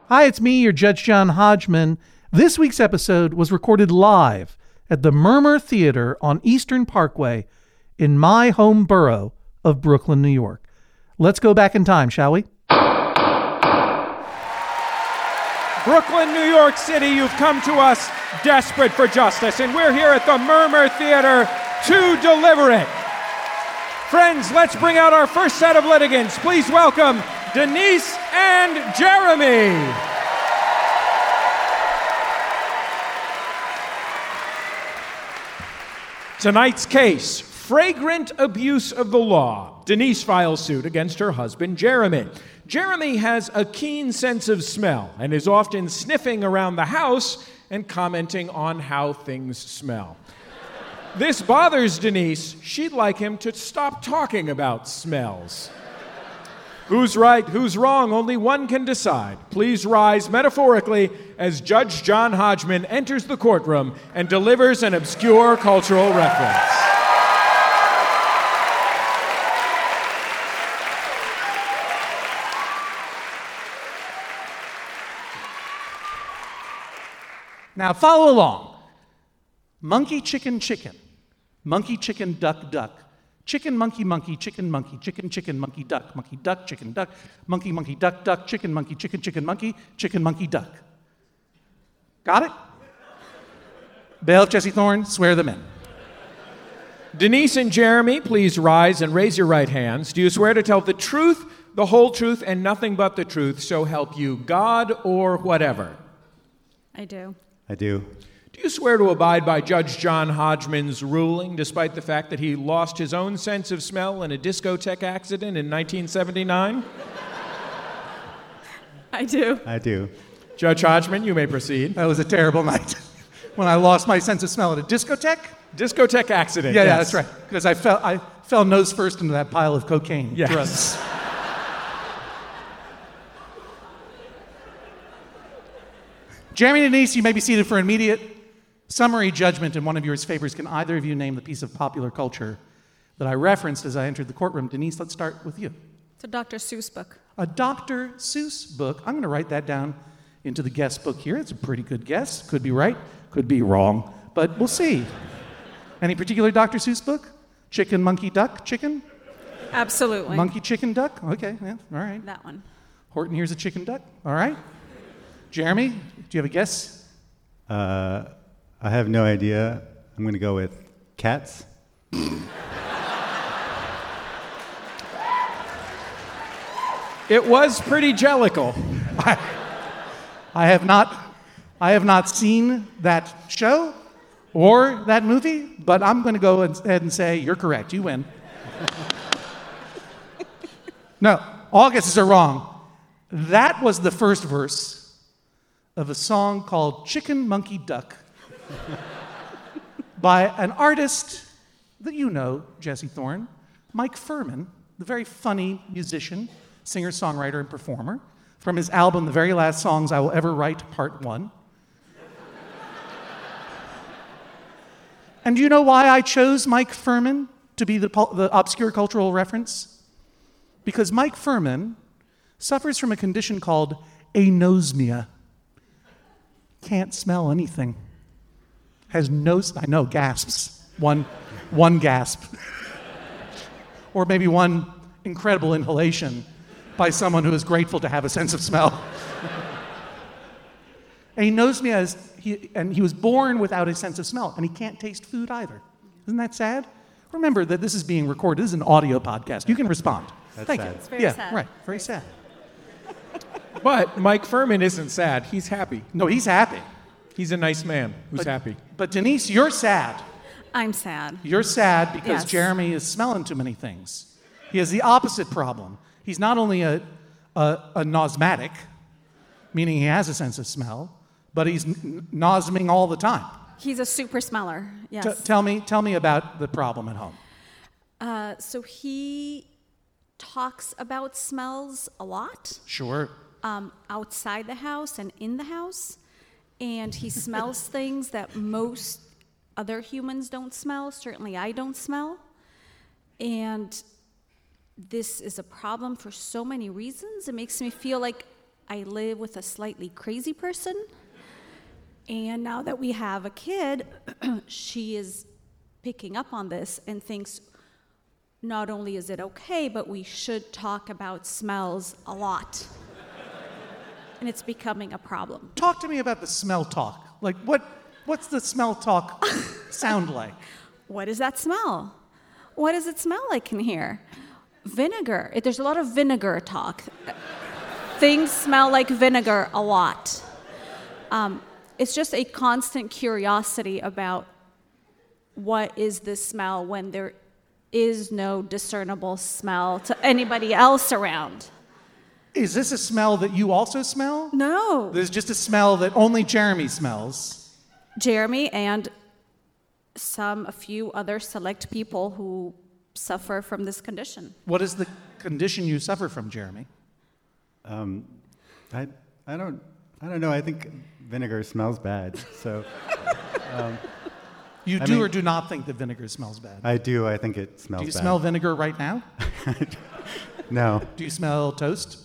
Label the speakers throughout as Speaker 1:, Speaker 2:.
Speaker 1: Hi, it's me, your Judge John Hodgman. This week's episode was recorded live at the Murmur Theater on Eastern Parkway in my home borough of Brooklyn, New York. Let's go back in time, shall we?
Speaker 2: Brooklyn, New York City, you've come to us desperate for justice, and we're here at the Murmur Theater to deliver it. Friends, let's bring out our first set of litigants. Please welcome Denise and Jeremy. Tonight's case, flagrant abuse of the law. Denise files suit against her husband, Jeremy. Jeremy has a keen sense of smell and is often sniffing around the house and commenting on how things smell. This bothers Denise. She'd like him to stop talking about smells. Who's right, who's wrong, only one can decide. Please rise metaphorically as Judge John Hodgman enters the courtroom and delivers an obscure cultural reference.
Speaker 1: Now follow along. Monkey, chicken, chicken. Monkey, chicken, duck, duck. Chicken, monkey, monkey, chicken, monkey, chicken, chicken, monkey, duck, chicken, duck, monkey, monkey, duck, duck, chicken, monkey, chicken, monkey, chicken, monkey, duck. Got it? Bailiff Jesse Thorne, swear them in.
Speaker 2: Denise and Jeremy, please rise and raise your right hands. Do you swear to tell the truth, the whole truth, and nothing but the truth, so help you God or whatever?
Speaker 3: I do.
Speaker 4: I do.
Speaker 2: Do you swear to abide by Judge John Hodgman's ruling, despite the fact that he lost his own sense of smell in a discotheque accident in 1979?
Speaker 3: I do.
Speaker 4: I do.
Speaker 2: Judge Hodgman, you may proceed.
Speaker 1: That was a terrible night when I lost my sense of smell at a discotheque.
Speaker 2: Discotheque accident.
Speaker 1: Yeah,
Speaker 2: yes.
Speaker 1: that's right. Because I fell nose first into that pile of cocaine
Speaker 2: Yes.
Speaker 1: drugs. Jeremy and Denise, you may be seated for immediate summary judgment in one of your favors. Can either of you name the piece of popular culture that I referenced as I entered the courtroom? Denise, let's start with you.
Speaker 3: It's a Dr. Seuss book.
Speaker 1: A Dr. Seuss book. I'm going to write that down into the guest book here. It's a pretty good guess. Could be right, could be wrong, but we'll see. Any particular Dr. Seuss book? Chicken, monkey, duck, chicken?
Speaker 3: Absolutely.
Speaker 1: Monkey, chicken, duck? Okay, yeah, all right.
Speaker 3: That one.
Speaker 1: Horton, here's a chicken duck. All right. Jeremy, do you have a guess?
Speaker 4: I have no idea. I'm going to go with cats.
Speaker 2: It was pretty jellical.
Speaker 1: I have not seen that show or that movie, but I'm going to go ahead and say you're correct. You win. No, all guesses are wrong. That was the first verse of a song called Chicken, Monkey, Duck by an artist that you know, Jesse Thorne, Mike Furman, the very funny musician, singer, songwriter, and performer, from his album The Very Last Songs I Will Ever Write, Part 1. And do you know why I chose Mike Furman to be the obscure cultural reference? Because Mike Furman suffers from a condition called anosmia. Can't smell anything. Has no, I know, gasps. One gasp. Or maybe one incredible inhalation by someone who is grateful to have a sense of smell. Anosmia is, he was born without a sense of smell, and he can't taste food either. Isn't that sad? Remember that this is being recorded. This is an audio podcast. You can respond.
Speaker 4: That's
Speaker 1: Thank
Speaker 4: sad.
Speaker 1: you.
Speaker 3: It's very sad.
Speaker 1: Right. Very sad.
Speaker 2: But Mike Furman isn't sad. He's happy.
Speaker 1: No, he's happy.
Speaker 2: He's a nice man who's happy.
Speaker 1: But Denise, you're sad.
Speaker 3: I'm sad.
Speaker 1: You're sad because
Speaker 3: Yes.
Speaker 1: Jeremy is smelling too many things. He has the opposite problem. He's not only a nosmatic, meaning he has a sense of smell, but he's nosming all the time.
Speaker 3: He's a super smeller. Yes.
Speaker 1: Tell me about the problem at home.
Speaker 3: So he talks about smells a lot,
Speaker 1: Sure.
Speaker 3: outside the house and in the house. And he smells things that most other humans don't smell. Certainly I don't smell. And this is a problem for so many reasons. It makes me feel like I live with a slightly crazy person. And now that we have a kid, she is picking up on this and thinks not only is it okay, but we should talk about smells a lot. And it's becoming a problem.
Speaker 1: Talk to me about the smell talk. Like, what's the smell talk sound like?
Speaker 3: What does that smell? What does it smell like in here? Vinegar. There's a lot of vinegar talk. Things smell like vinegar a lot. It's just a constant curiosity about what is this smell when there is no discernible smell to anybody else around.
Speaker 1: Is this a smell that you also smell?
Speaker 3: No.
Speaker 1: There's just a smell that only Jeremy smells.
Speaker 3: Jeremy and a few other select people who suffer from this condition.
Speaker 1: What is the condition you suffer from, Jeremy?
Speaker 4: I don't know. I think vinegar smells bad. So
Speaker 1: You do or do not think that vinegar smells bad?
Speaker 4: I do. I think it smells bad.
Speaker 1: Do you smell vinegar right now?
Speaker 4: No.
Speaker 1: Do you smell toast?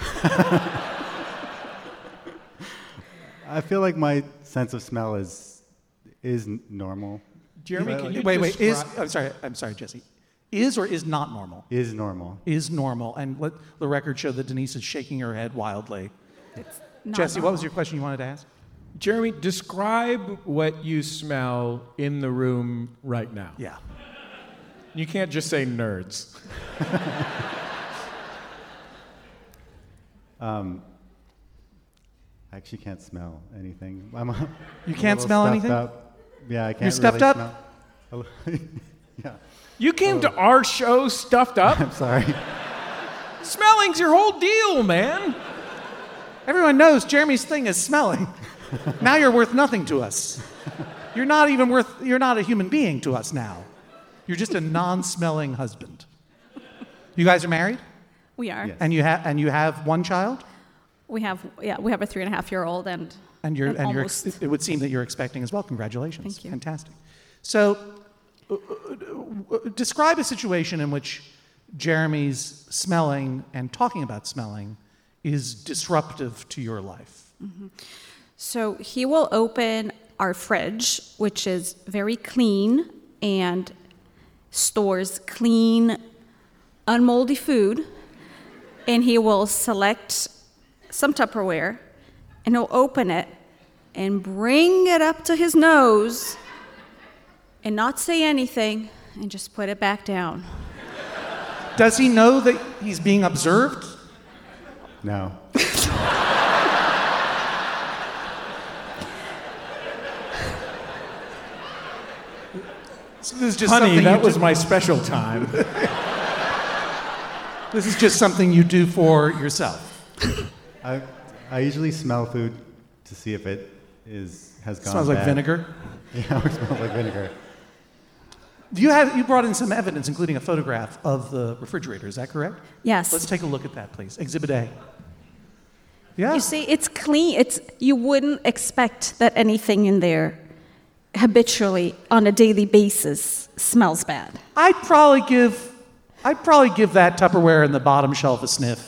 Speaker 4: I feel like my sense of smell is normal.
Speaker 2: Jeremy, can you
Speaker 1: Wait.
Speaker 2: describe-
Speaker 1: I'm sorry, Jesse. Is or is not normal?
Speaker 4: Is normal.
Speaker 1: Is normal. And let the record show that Denise is shaking her head wildly.
Speaker 3: It's not
Speaker 1: Jesse, what
Speaker 3: normal.
Speaker 1: was your question you wanted to ask?
Speaker 2: Jeremy, describe what you smell in the room right now.
Speaker 1: Yeah.
Speaker 2: You can't just say nerds.
Speaker 4: I actually can't smell anything.
Speaker 1: You can't smell anything?
Speaker 4: Yeah, I can't.
Speaker 1: You're stuffed
Speaker 4: really
Speaker 1: up?
Speaker 4: Smell. Yeah.
Speaker 2: You came to our show stuffed up?
Speaker 4: I'm sorry.
Speaker 2: Smelling's your whole deal, man.
Speaker 1: Everyone knows Jeremy's thing is smelling. Now you're worth nothing to us. You're not a human being to us now. You're just a non-smelling husband. You guys are married?
Speaker 3: We are.
Speaker 4: Yes.
Speaker 1: And you have one child?
Speaker 3: We have a 3.5-year-old and almost.
Speaker 1: It would seem that you're expecting as well. Congratulations.
Speaker 3: Thank you.
Speaker 1: Fantastic. So, describe a situation in which Jeremy's smelling and talking about smelling is disruptive to your life.
Speaker 3: Mm-hmm. So he will open our fridge, which is very clean and stores clean, unmoldy food, and he will select some Tupperware, and he'll open it and bring it up to his nose and not say anything and just put it back down.
Speaker 1: Does he know that he's being observed?
Speaker 4: No.
Speaker 1: So this is just
Speaker 2: Honey,
Speaker 1: something
Speaker 2: that
Speaker 1: you
Speaker 2: was
Speaker 1: do-
Speaker 2: my special time.
Speaker 1: This is just something you do for yourself.
Speaker 4: I usually smell food to see if it has gone
Speaker 1: Smells like
Speaker 4: bad.
Speaker 1: vinegar.
Speaker 4: Yeah, it smells like vinegar.
Speaker 1: You brought in some evidence, including a photograph of the refrigerator. Is that correct?
Speaker 3: Yes.
Speaker 1: Let's take a look at that, please. Exhibit A. Yeah.
Speaker 3: You see, it's clean. You wouldn't expect that anything in there habitually on a daily basis smells bad.
Speaker 1: I'd probably give that Tupperware in the bottom shelf a sniff.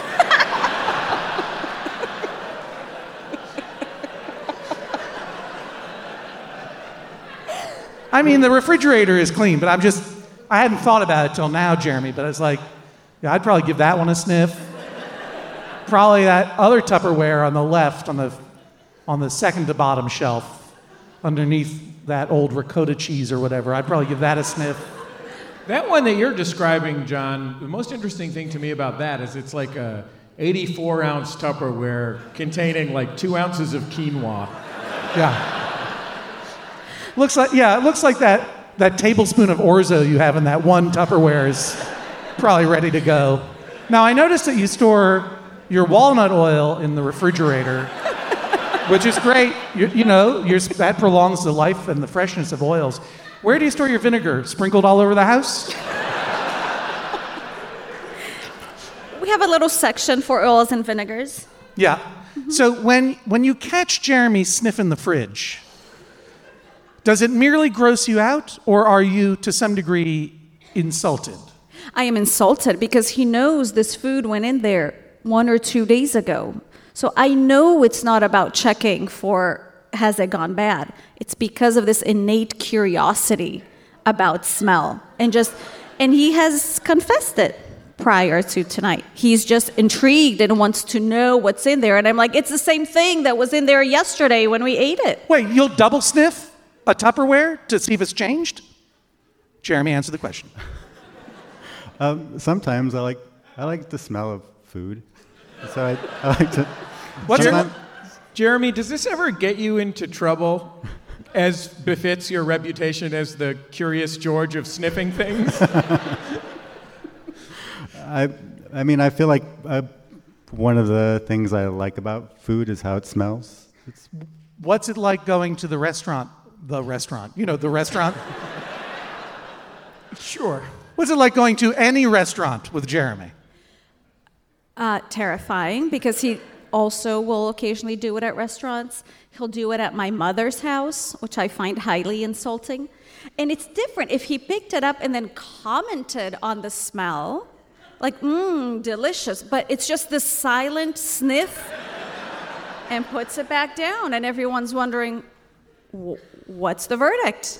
Speaker 1: I mean, the refrigerator is clean, but I hadn't thought about it till now, Jeremy, but it's like, yeah, I'd probably give that one a sniff. Probably that other Tupperware on the left, on the second to bottom shelf, underneath that old ricotta cheese or whatever, I'd probably give that a sniff.
Speaker 2: That one that you're describing, John, the most interesting thing to me about that is it's like a 84-ounce Tupperware containing like 2 ounces of quinoa.
Speaker 1: Yeah. It looks like that tablespoon of orzo you have in that one Tupperware is probably ready to go. Now, I noticed that you store your walnut oil in the refrigerator, which is great. That prolongs the life and the freshness of oils. Where do you store your vinegar? Sprinkled all over the house?
Speaker 3: We have a little section for oils and vinegars.
Speaker 1: Yeah. So when you catch Jeremy sniffing the fridge, does it merely gross you out, or are you, to some degree, insulted?
Speaker 3: I am insulted because he knows this food went in there 1 or 2 days ago. So I know it's not about checking for has it gone bad. It's because of this innate curiosity about smell. And he has confessed it prior to tonight. He's just intrigued and wants to know what's in there. And I'm like, it's the same thing that was in there yesterday when we ate it.
Speaker 1: Wait, you'll double sniff a Tupperware to see if it's changed? Jeremy, answer the question.
Speaker 4: Sometimes I like the smell of food, so I like to.
Speaker 2: Jeremy, does this ever get you into trouble, as befits your reputation as the Curious George of sniffing things?
Speaker 4: I mean, I feel like one of the things I like about food is how it smells.
Speaker 1: What's it like going to the restaurant? The restaurant. You know, the restaurant?
Speaker 2: Sure.
Speaker 1: What's it like going to any restaurant with Jeremy?
Speaker 3: Terrifying, because he also will occasionally do it at restaurants. He'll do it at my mother's house, which I find highly insulting. And it's different. If he picked it up and then commented on the smell, like, delicious, but it's just this silent sniff and puts it back down, and everyone's wondering, what's the verdict?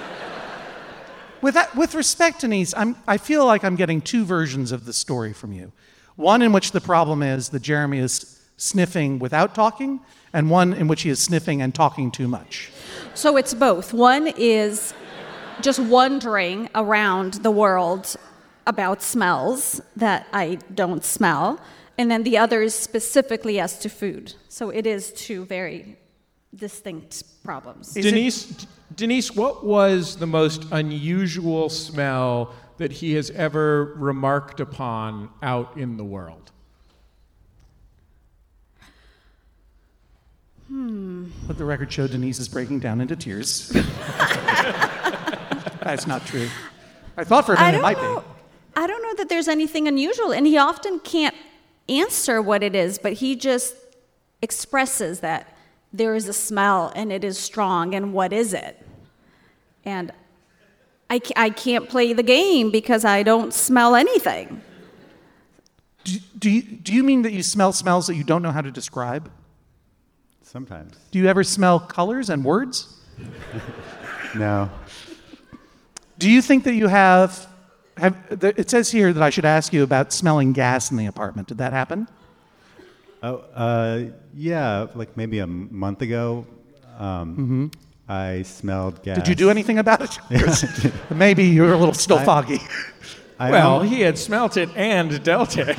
Speaker 1: With respect, Denise, I feel like I'm getting two versions of the story from you. One in which the problem is that Jeremy is sniffing without talking, and one in which he is sniffing and talking too much.
Speaker 3: So it's both. One is just wandering around the world about smells that I don't smell, and then the other is specifically as to food. So it is two very distinct problems.
Speaker 2: Denise, what was the most unusual smell that he has ever remarked upon out in the world?
Speaker 1: Let the record show Denise is breaking down into tears. That's not true. I thought for a minute it might be.
Speaker 3: I don't know that there's anything unusual, and he often can't answer what it is, but he just expresses that there is a smell and it is strong, and what is it? And I can't play the game because I don't smell anything.
Speaker 1: Do you mean that you smell smells that you don't know how to describe?
Speaker 4: Sometimes.
Speaker 1: Do you ever smell colors and words?
Speaker 4: No.
Speaker 1: Do you think that you have it says here that I should ask you about smelling gas in the apartment. Did that happen?
Speaker 4: Yeah, like maybe a month ago, I smelled gas.
Speaker 1: Did you do anything about it? Maybe you're a little still foggy.
Speaker 2: He had smelt it and dealt it.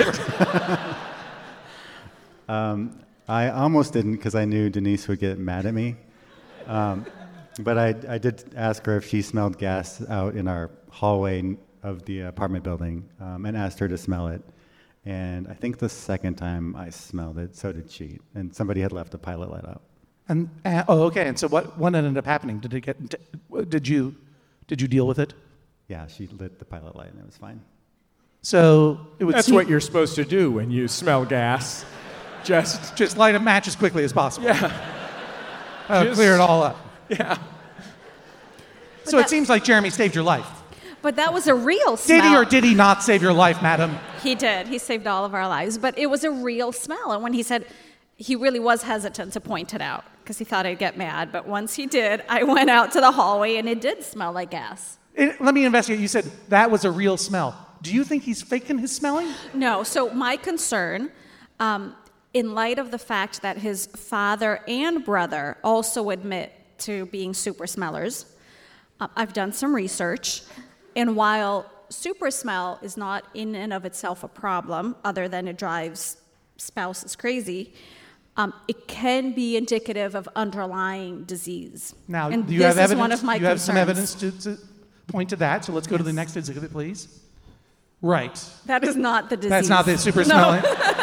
Speaker 4: I almost didn't because I knew Denise would get mad at me. But I did ask her if she smelled gas out in our hallway of the apartment building and asked her to smell it. And I think the second time I smelled it, so did she. And somebody had left a pilot light out.
Speaker 1: And okay. And so what ended up happening? Did you deal with it?
Speaker 4: Yeah, she lit the pilot light and it was fine.
Speaker 1: So that's
Speaker 2: what you're supposed to do when you smell gas.
Speaker 1: Just light a match as quickly as possible.
Speaker 2: Yeah.
Speaker 1: Clear it all up.
Speaker 2: Yeah.
Speaker 1: So it seems like Jeremy saved your life.
Speaker 3: But that was a real smell.
Speaker 1: Did he or did he not save your life, madam?
Speaker 3: He did. He saved all of our lives. But it was a real smell. And when he said, he really was hesitant to point it out because he thought I'd get mad. But once he did, I went out to the hallway and it did smell like gas.
Speaker 1: Let me investigate. You said that was a real smell. Do you think he's faking his smelling?
Speaker 3: No. So my concern, in light of the fact that his father and brother also admit to being super smellers, I've done some research. And while super smell is not in and of itself a problem, other than it drives spouses crazy, it can be indicative of underlying disease.
Speaker 1: Now,
Speaker 3: and
Speaker 1: do you have evidence?
Speaker 3: One of my
Speaker 1: you have
Speaker 3: concerns.
Speaker 1: Some evidence to point to that. So let's go to the next exhibit, please. Right.
Speaker 3: That is not the disease.
Speaker 1: That's not the super smelling.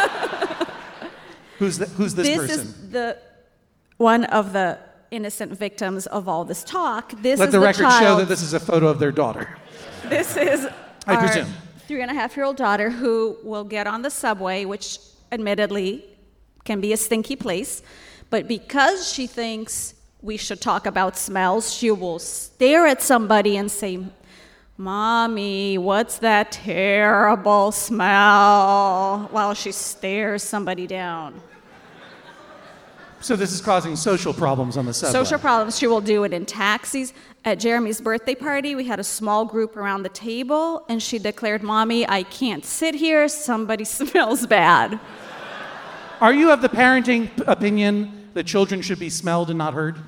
Speaker 1: Who's this person?
Speaker 3: This is one of the innocent victims of all this talk.
Speaker 1: Let the record show that this is a photo of their daughter.
Speaker 3: This is
Speaker 1: I
Speaker 3: our
Speaker 1: presume.
Speaker 3: 3.5-year-old daughter who will get on the subway, which admittedly can be a stinky place, but because she thinks we should talk about smells, she will stare at somebody and say, "Mommy, what's that terrible smell?" while she stares somebody down.
Speaker 1: So this is causing social problems on the subway.
Speaker 3: Social problems. She will do it in taxis. At Jeremy's birthday party, we had a small group around the table, and she declared, "Mommy, I can't sit here. Somebody smells bad."
Speaker 1: Are you of the parenting opinion that children should be smelled and not heard?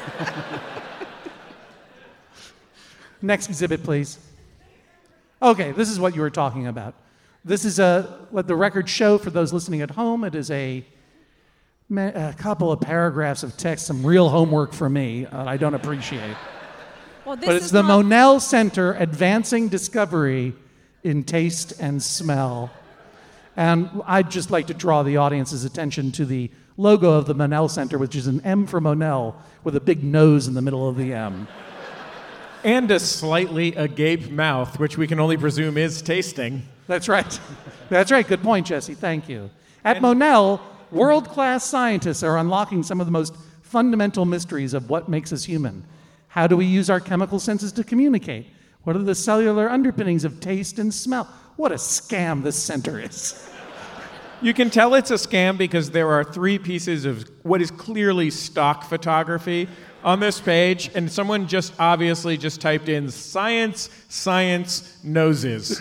Speaker 1: Next exhibit, please. Okay, this is what you were talking about. This is what the records show for those listening at home. It is a couple of paragraphs of text, some real homework for me I don't appreciate.
Speaker 3: Well, this
Speaker 1: But it's
Speaker 3: is
Speaker 1: the
Speaker 3: not-
Speaker 1: Monell Center Advancing Discovery in Taste and Smell. And I'd just like to draw the audience's attention to the logo of the Monell Center, which is an M for Monell with a big nose in the middle of the M.
Speaker 2: And a slightly agape mouth, which we can only presume is tasting.
Speaker 1: That's right. That's right. Good point, Jesse. Thank you. At Monell, world-class scientists are unlocking some of the most fundamental mysteries of what makes us human. How do we use our chemical senses to communicate? What are the cellular underpinnings of taste and smell? What a scam this center is.
Speaker 2: You can tell it's a scam because there are 3 pieces of what is clearly stock photography on this page, and someone just obviously just typed in science, noses.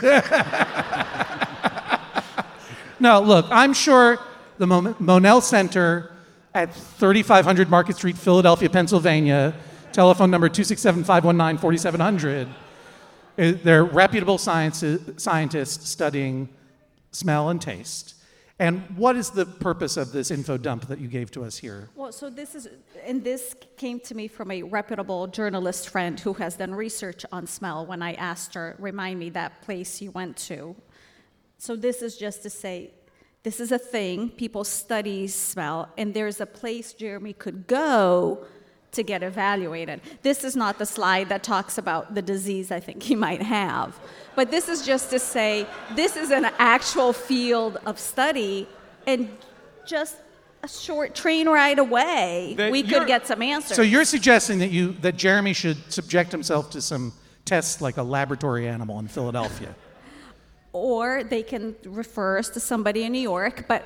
Speaker 1: No, look, I'm sure the Monell Center at 3500 Market Street, Philadelphia, Pennsylvania, telephone number 267-519-4700, they're reputable scientists studying smell and taste. And what is the purpose of this info dump that you gave to us here?
Speaker 3: Well, so this came to me from a reputable journalist friend who has done research on smell when I asked her, remind me that place you went to. So this is just to say, this is a thing, people study smell, and there's a place Jeremy could go to get evaluated. This is not the slide that talks about the disease I think he might have. But this is just to say, this is an actual field of study, and just a short train ride away, we could get some answers.
Speaker 1: So you're suggesting that Jeremy should subject himself to some tests like a laboratory animal in Philadelphia?
Speaker 3: Or they can refer us to somebody in New York, but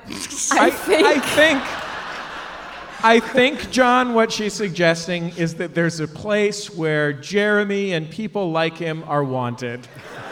Speaker 2: I think, John, what she's suggesting is that there's a place where Jeremy and people like him are wanted.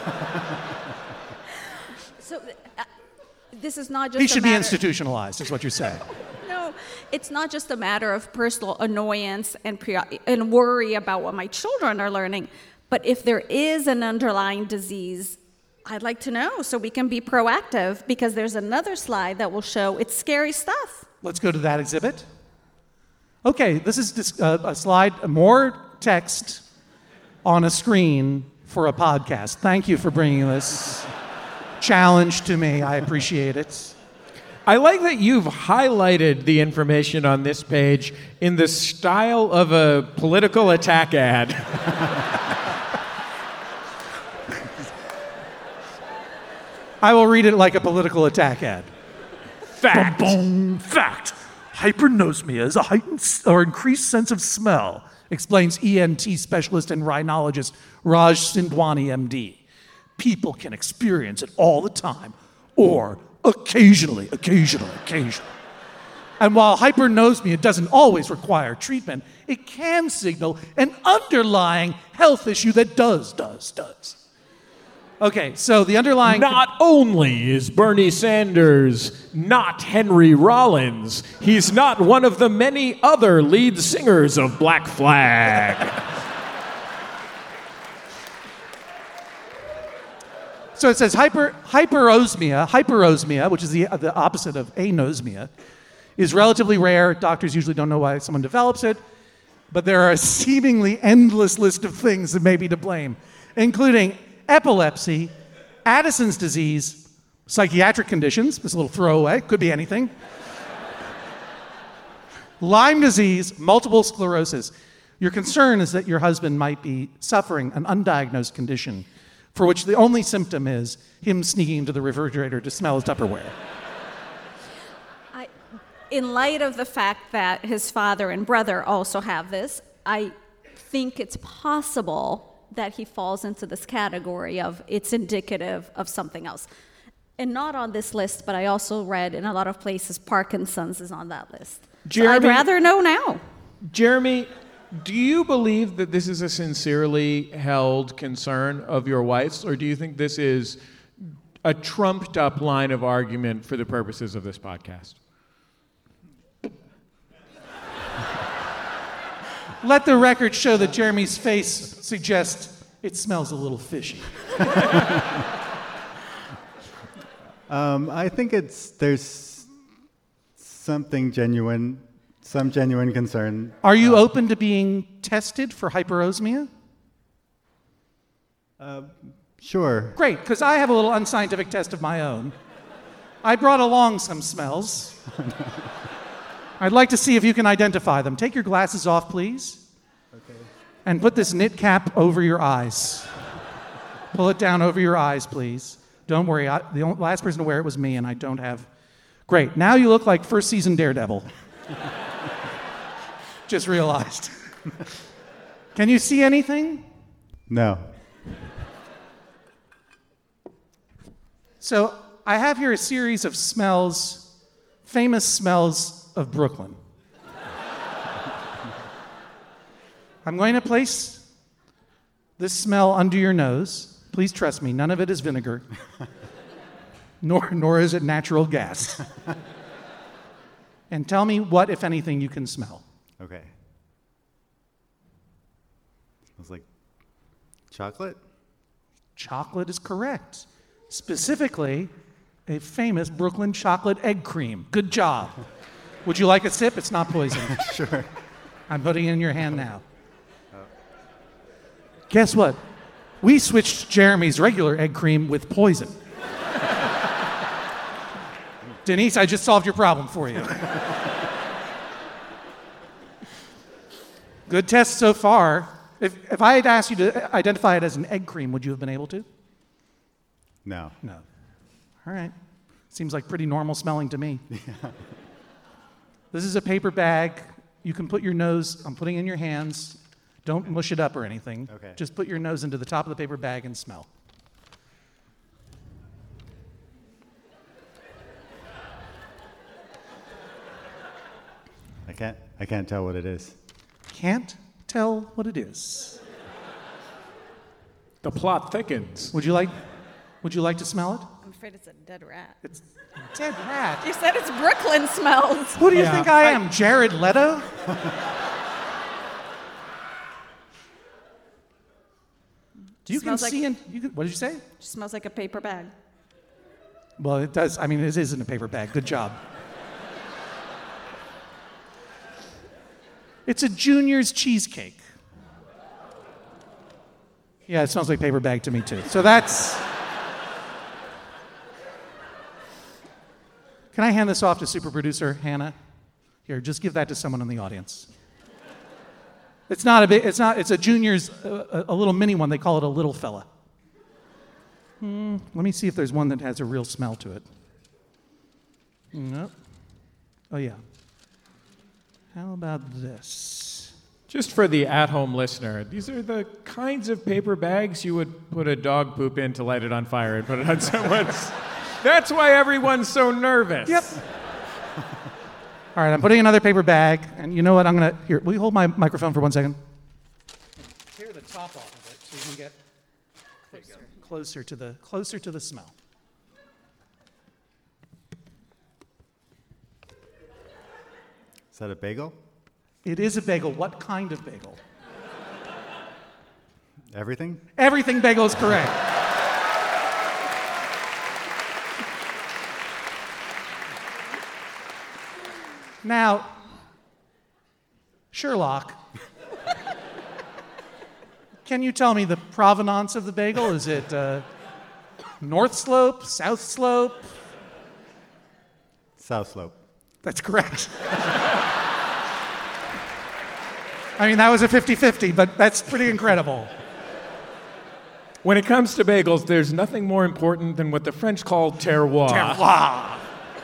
Speaker 3: So this is not just
Speaker 1: He should be institutionalized, is what you're saying.
Speaker 3: No, it's not just a matter of personal annoyance and worry about what my children are learning, but if there is an underlying disease, I'd like to know so we can be proactive, because there's another slide that will show it's scary stuff.
Speaker 1: Let's go to that exhibit. Okay, this is a slide, more text on a screen for a podcast. Thank you for bringing this challenge to me. I appreciate it.
Speaker 2: I like that you've highlighted the information on this page in the style of a political attack ad.
Speaker 1: I will read it like a political attack ad.
Speaker 2: Fact.
Speaker 1: Boom, fact. Hypernosmia is a heightened or increased sense of smell, explains ENT specialist and rhinologist Raj Sindwani, MD. People can experience it all the time, or occasionally. And while hypernosmia doesn't always require treatment, it can signal an underlying health issue that does. Okay, so the underlying...
Speaker 2: Not only is Bernie Sanders not Henry Rollins, he's not one of the many other lead singers of Black Flag.
Speaker 1: So it says hyperosmia, which is the opposite of anosmia, is relatively rare. Doctors usually don't know why someone develops it, but there are a seemingly endless list of things that may be to blame, including epilepsy, Addison's disease, psychiatric conditions, this little throwaway, could be anything, Lyme disease, multiple sclerosis. Your concern is that your husband might be suffering an undiagnosed condition for which the only symptom is him sneaking into the refrigerator to smell his Tupperware.
Speaker 3: In light of the fact that his father and brother also have this, I think it's possible that he falls into this category of it's indicative of something else. And not on this list, but I also read in a lot of places Parkinson's is on that list. So
Speaker 2: Jeremy-
Speaker 3: I'd rather know now.
Speaker 2: Jeremy, do you believe that this is a sincerely held concern of your wife's, or do you think this is a trumped up line of argument for the purposes of this podcast?
Speaker 1: Let the record show that Jeremy's face suggests it smells a little fishy.
Speaker 4: I think there's some genuine concern.
Speaker 1: Are you open to being tested for hyperosmia?
Speaker 4: Sure.
Speaker 1: Great, because I have a little unscientific test of my own. I brought along some smells. I'd like to see if you can identify them. Take your glasses off, please.
Speaker 4: Okay.
Speaker 1: And put this knit cap over your eyes. Pull it down over your eyes, please. Don't worry, the last person to wear it was me, and I don't have... Great, now you look like first season Daredevil. Just realized. Can you see anything?
Speaker 4: No.
Speaker 1: So I have here a series of smells, famous smells of Brooklyn. I'm going to place this smell under your nose. Please trust me, none of it is vinegar, nor is it natural gas. And tell me what, if anything, you can smell.
Speaker 4: Okay. Smells like chocolate?
Speaker 1: Chocolate is correct. Specifically, a famous Brooklyn chocolate egg cream. Good job. Would you like a sip? It's not poison.
Speaker 4: Sure.
Speaker 1: I'm putting it in your hand now. Guess what? We switched Jeremy's regular egg cream with poison. Denise, I just solved your problem for you. Good test so far. If I had asked you to identify it as an egg cream, would you have been able to?
Speaker 4: No.
Speaker 1: No. All right. Seems like pretty normal smelling to me. Yeah. This is a paper bag. You can put your nose, I'm putting it in your hands. Don't mush it up or anything.
Speaker 4: Okay.
Speaker 1: Just put your nose into the top of the paper bag and smell.
Speaker 4: I can't tell what it is.
Speaker 1: Can't tell what it is.
Speaker 2: The plot thickens.
Speaker 1: Would you like to smell it?
Speaker 3: I'm afraid it's a dead rat.
Speaker 1: It's a dead rat.
Speaker 3: You said it's Brooklyn smells.
Speaker 1: Who do you
Speaker 2: Yeah,
Speaker 1: think I am, Jared Leto? You can
Speaker 3: Smells like-
Speaker 1: see what did you say?
Speaker 3: Just smells like a paper bag.
Speaker 1: Well, it does. I mean, it is in a paper bag. Good job. It's a Junior's cheesecake. Yeah, it smells like paper bag to me, too. So that's... Can I hand this off to super producer Hannah? Here, just give that to someone in the audience. It's a Junior's, a little mini one. They call it a little fella. Let me see if there's one that has a real smell to it. Nope. Oh, yeah. How about this?
Speaker 2: Just for the at-home listener, these are the kinds of paper bags you would put a dog poop in to light it on fire and put it on someone's... That's why everyone's so nervous.
Speaker 1: Yep. All right, I'm putting another paper bag, and you know what? Here, will you hold my microphone for 1 second? Tear the top off of it so you can get closer to the smell.
Speaker 4: Is that a bagel?
Speaker 1: It is a bagel. What kind of bagel?
Speaker 4: Everything?
Speaker 1: Everything bagel is correct. Now, Sherlock, can you tell me the provenance of the bagel? Is it North Slope, South Slope?
Speaker 4: South Slope.
Speaker 1: That's correct. I mean, that was a 50-50, but that's pretty incredible.
Speaker 2: When it comes to bagels, there's nothing more important than what the French call terroir.
Speaker 1: Terroir.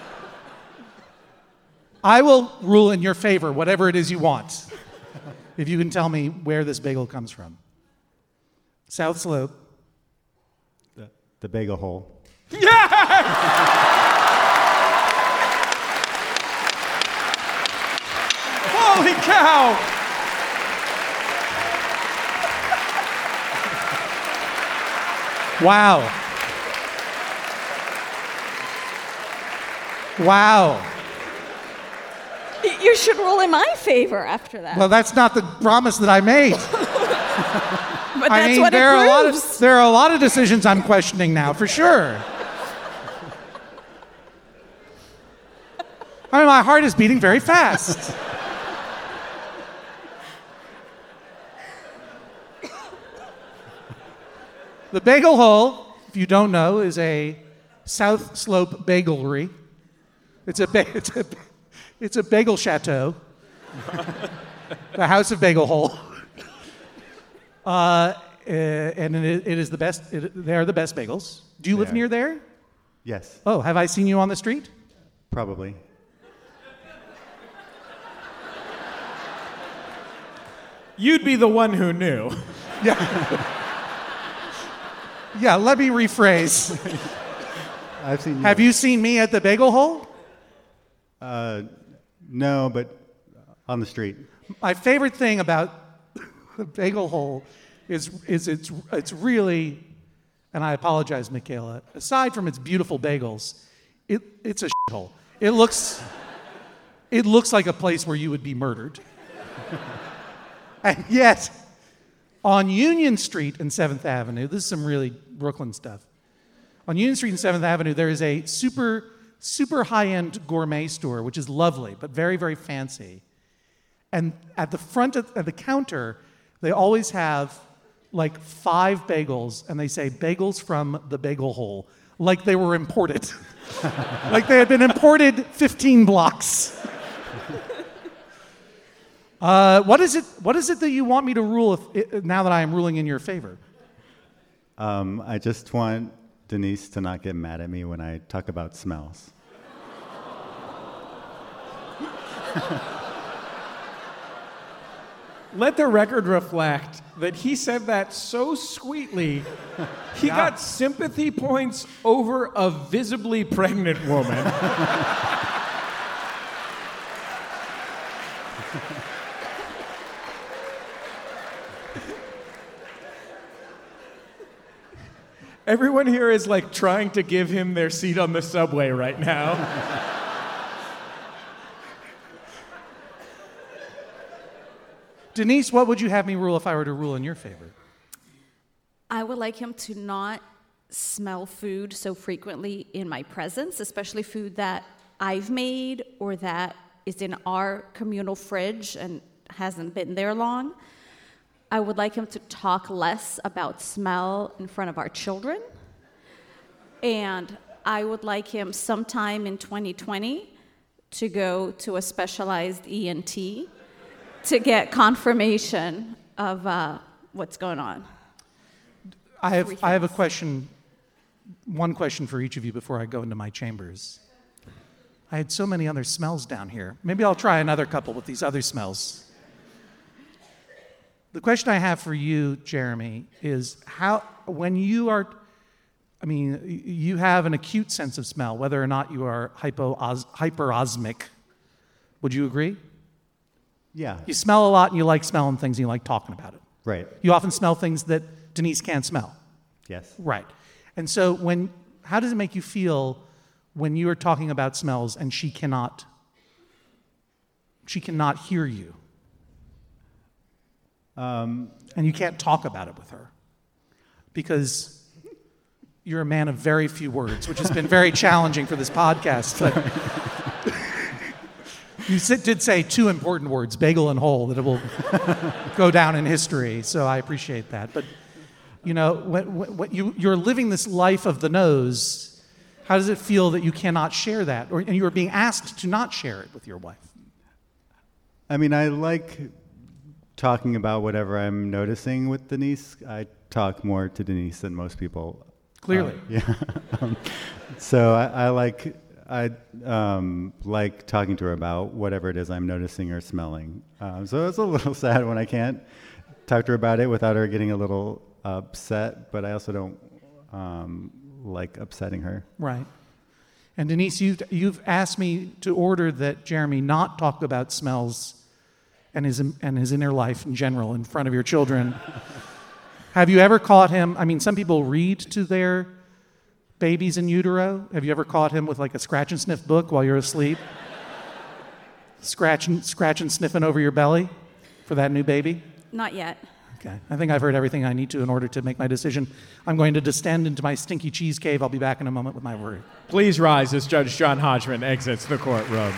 Speaker 1: I will rule in your favor, whatever it is you want, if you can tell me where this bagel comes from. South Slope.
Speaker 4: The bagel hole.
Speaker 2: Yes! Holy cow!
Speaker 1: Wow. Wow.
Speaker 3: You should rule in my favor after that.
Speaker 1: Well, that's not the promise that I made.
Speaker 3: But
Speaker 1: I
Speaker 3: that's
Speaker 1: mean,
Speaker 3: what
Speaker 1: there
Speaker 3: it
Speaker 1: are
Speaker 3: proves.
Speaker 1: there are a lot of decisions I'm questioning now, for sure. I mean, my heart is beating very fast. The Bagel Hole, if you don't know, is a South Slope bagelery. It's a bagel chateau. The House of Bagel Hole. And it is the best. They are the best bagels. Do you live
Speaker 4: They are.
Speaker 1: near there?
Speaker 4: Yes,
Speaker 1: Oh, have I seen you on the street?
Speaker 4: probably.
Speaker 2: You'd be the one who knew.
Speaker 1: Yeah, let me rephrase.
Speaker 4: I've seen you.
Speaker 1: Have you seen me at the Bagel Hole?
Speaker 4: No, but on the street.
Speaker 1: My favorite thing about the Bagel Hole is it's really, and I apologize, Michaela, aside from its beautiful bagels, it's a shithole. It looks like a place where you would be murdered. And yet, on Union Street and 7th Avenue, this is some really Brooklyn stuff. On Union Street and 7th Avenue, there is a super high-end gourmet store, which is lovely, but very, very fancy. And at the front of the counter, they always have like 5 bagels, and they say bagels from the Bagel Hole, like they were imported. Like they had been imported 15 blocks. What is it that you want me to rule now that I am ruling in your favor?
Speaker 4: I just want Denise to not get mad at me when I talk about smells.
Speaker 2: Let the record reflect that he said that so sweetly, he got sympathy points over a visibly pregnant woman. Everyone here is like trying to give him their seat on the subway right now.
Speaker 1: Denise, what would you have me rule if I were to rule in your favor?
Speaker 3: I would like him to not smell food so frequently in my presence, especially food that I've made or that is in our communal fridge and hasn't been there long. I would like him to talk less about smell in front of our children. And I would like him sometime in 2020 to go to a specialized ENT to get confirmation of what's going on.
Speaker 1: I have a question, one question for each of you before I go into my chambers. I had so many other smells down here. Maybe I'll try another couple with these other smells. The question I have for you, Jeremy, is when you are, you have an acute sense of smell, whether or not you are hyperosmic. Would you agree?
Speaker 4: Yeah,
Speaker 1: You smell a lot and you like smelling things and you like talking about it.
Speaker 4: right.
Speaker 1: You often smell things that Denise can't smell.
Speaker 4: Yes.
Speaker 1: Right. And so how does it make you feel when you are talking about smells and she cannot hear you? And you can't talk about it with her because you're a man of very few words, which has been very challenging for this podcast. But you did say 2 important words, bagel and hole, that it will go down in history, so I appreciate that. But, when you're living this life of the nose, how does it feel that you cannot share that, and you are being asked to not share it with your wife?
Speaker 4: I like talking about whatever I'm noticing with Denise. I talk more to Denise than most people.
Speaker 1: Clearly.
Speaker 4: Yeah. So I like talking to her about whatever it is I'm noticing or smelling. So it's a little sad when I can't talk to her about it without her getting a little upset, but I also don't like upsetting her.
Speaker 1: Right. And Denise, you've asked me to order that Jeremy not talk about smells and his inner life in general in front of your children. Have you ever caught him? I mean, some people read to their babies in utero. Have you ever caught him with like a scratch and sniff book while you're asleep? Scratch and sniffing over your belly for that new baby?
Speaker 3: Not yet.
Speaker 1: Okay. I think I've heard everything I need to in order to make my decision. I'm going to descend into my stinky cheese cave. I'll be back in a moment with my word.
Speaker 2: Please rise as Judge John Hodgman exits the courtroom.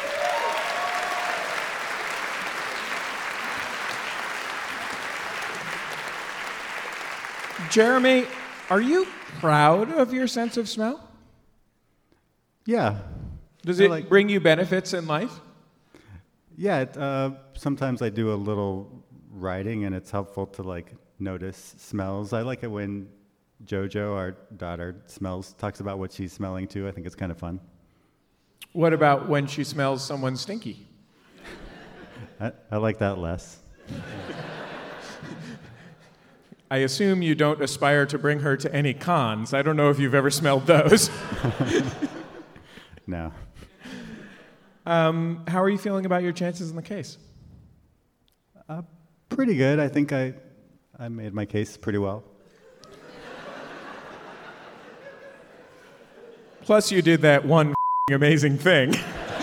Speaker 2: Jeremy, are you proud of your sense of smell?
Speaker 4: Yeah.
Speaker 2: Does it bring you benefits in life?
Speaker 4: Yeah, sometimes I do a little writing, and it's helpful to notice smells. I like it when Jojo, our daughter, talks about what she's smelling too. I think it's kind of fun.
Speaker 2: What about when she smells someone stinky?
Speaker 4: I like that less.
Speaker 2: I assume you don't aspire to bring her to any cons. I don't know if you've ever smelled those.
Speaker 4: No.
Speaker 2: How are you feeling about your chances in the case?
Speaker 4: Pretty good. I think I made my case pretty well.
Speaker 2: Plus, you did that one amazing thing.